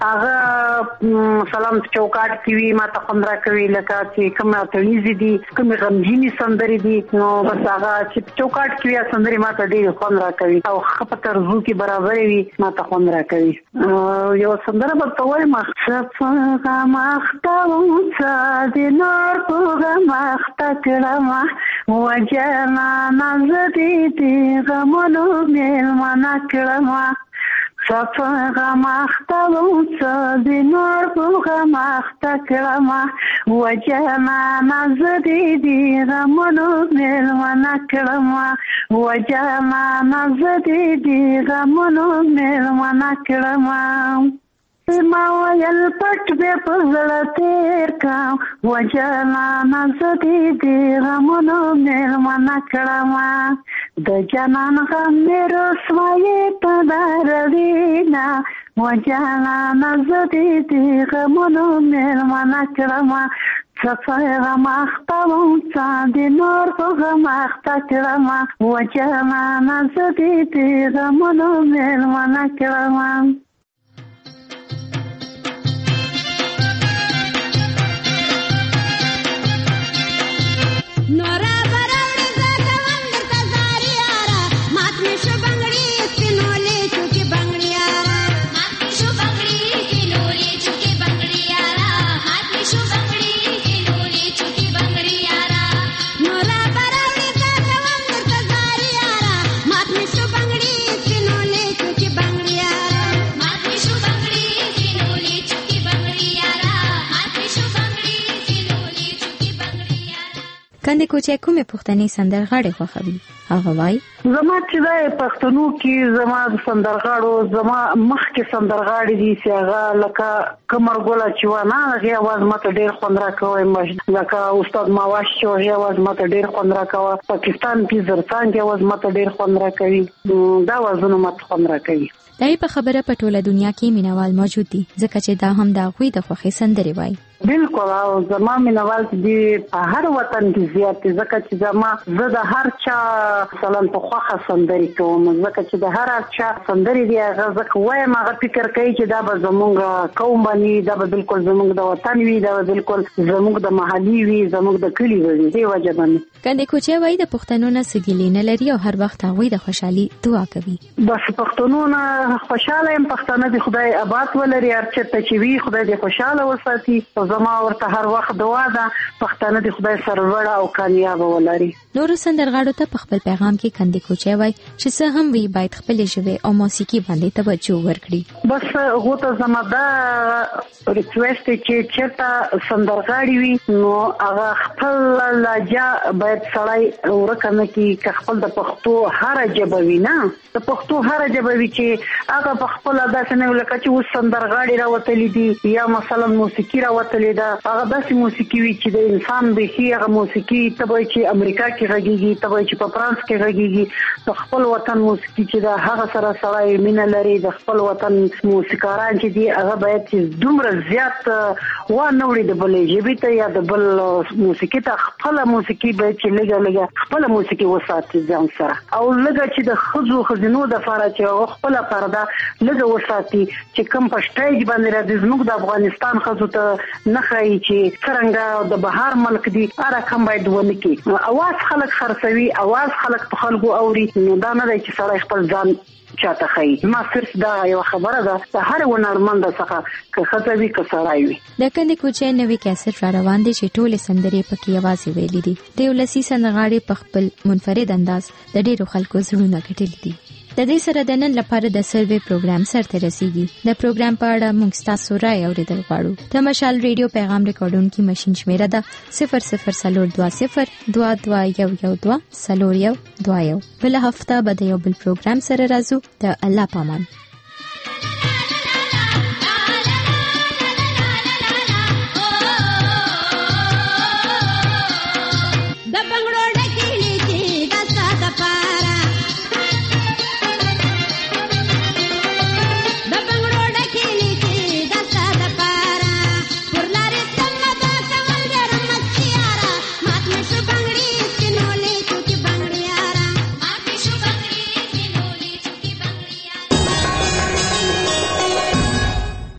هغه سلام چوکاټ کې وی ما ته خندرا کوي لکه چې کومه اترنی دي کومه غمجنې سندري دي نو بس هغه چې چوکاټ کې وی سندري ما ته ډېر خندرا کوي او خپل طرزو کې برابر وي ما ته خندرا کوي یو سندره په توای مخصف غمخته د نور په غمخته کړه وجانا نزدی دی غمونو میلمانا کړما صفا غمخته وڅ د نور په غمخته کړما وجانا نزدی دی غمونو میلمانا کړما وجانا نزدی دی غمونو میلمانا کړما ما ویل پټ به پزړه تیر کا وجانا نزدی دی غمونو میلمانا کړما د جانان غم مې رسوایې په داروینا وجانا نزدی دی غمونو میلمانا کړما صفای غمخته وڅا د نور په غمخته کړما وجانا نزدی دی غمونو میلمانا کړما نورا براوړې زاته وندر تزاري یارا مات مې شو بنگړي سپینولې چوکي بنگړي یارا مات مې شو بنگړي سپینولې چوکي بنگړي یارا مات مې شو بنگړي سپینولې چوکي بنگړي یارا نورا براوړې زاته وندر تزاري یارا مات مې شو بنگړي سپینولې چوکي بنگړي یارا مات مې شو بنگړي سپینولې چوکي بنگړي یارا مات مې شو بنگړي سپینولې چوکي بنگړي یارا کندې کوچې کومه پښتني سندرغاړي خوښوي هغه وای زما چې د پښتنو کې زما د سندرغاړو زما مخ کې سندرغاړي دي چې هغه لکه کمر ګولا چوانا هغه आवाज ماته ډېر خوندرا کوي لکه استاد ماواش چې هغه आवाज ماته ډېر خوندرا کوي پاکستان کې زرتان کې आवाज ماته ډېر خوندرا کوي دا आवाजونه ماته خوندرا کوي دای په خبره په ټوله دنیا کې مینوال موجود دي ځکه چې دا هم د غوي د خوخي سندري وای بالکل او زما مینوال دي په هر وطن کې زیات ځکه چې زما زه د هر چا سلام په خوخه سندري کوم ځکه چې د هر چا سندري دی هغه ځکه وایم هغه فکر کوي چې دا به زمونږ قوم باندې دا به بالکل زمونږ د وطن وي دا به بالکل زمونږ د محلي وي زمونږ د کلی وي دی وجه باندې کندې کوچې وای د پښتنو نه سګیلې نه لري او هر وخت هغه د خوشحالي دعا کوي بس پښتنو نه خوشاله يم پښتانه دي خدای آباد ولري هر چېرته چې وي خدای دې خوشاله وساتي زما ورته هر وخت دعا ده پښتانه دي خدای سرور او کامیاب ولري نور سندرغاړو ته په خپل پیغام کې کندې کوچې وای چې څه هم وي باید خپل ژبه او موسیقي باندې توجه ورکړي بس هغه ته زما دا ریکوست چې چېرته سندرغاړي وي نو هغه خپل لهجه باید سړی ورکنه کې خپل د پښتو هر ژبه وي نه د پښتو هر ژبه وي چې هغه په خپل داسې نه لکه چې اوس سندرغاړي راوتلي دي یا مثلا موسیقي راوتلي ده هغه داسې موسیقي وي چې د انسان به هغه موسیقي تبه چې امریکا کې غږیږي تبه چې په فرانس کې غږیږي د خپل وطن موسیقي چې دا هغه سره سړی مینه لري د خپل وطن موسیقاران چې دي هغه باید چې دومره زیات و نه وړي د بلې ژبې ته یا د بل موسیقي ته خپل موسیقي باید چې لږه لږه خپل موسیقي وساتي ځان سره او لږه چې د خزو خزینو د فاره چې خپل پرده لږه وساتي چې کوم په سټیج باندې راځي زموږ د افغانستان خزو ته نه خایي چې څنګه د بهار ملک دي هر کوم باید ونکي اواز خلک خرڅوي اواز خلک په خلکو اوري نو دا نه دی چې سړی خپل ځان چاته خي ما صرف دا یو خبره ده چې هر ونرمند څخه که خطوي که سړی وي د کندې کوچې نوې کیسټ را روان دي چې ټول سندرې پکې आवाज ویلې دي د ولسی سندغاړي په خپل منفرد انداز د ډیرو خلکو زړونه ګټلې دي د دې سره د نن لپاره د سروې پروګرام سره رسیدي د پروګرام په اړه موږ تاسو راي اوریدل غواړو د مشال ریډیو پیغام ریکارډونکو ماشين شمیره ده صفر صفر صفر دوه صفر دوه دوه یو یو دوه صفر یو دوه یو بل هفته به د یو بل پروګرام سره راځو د الله پامان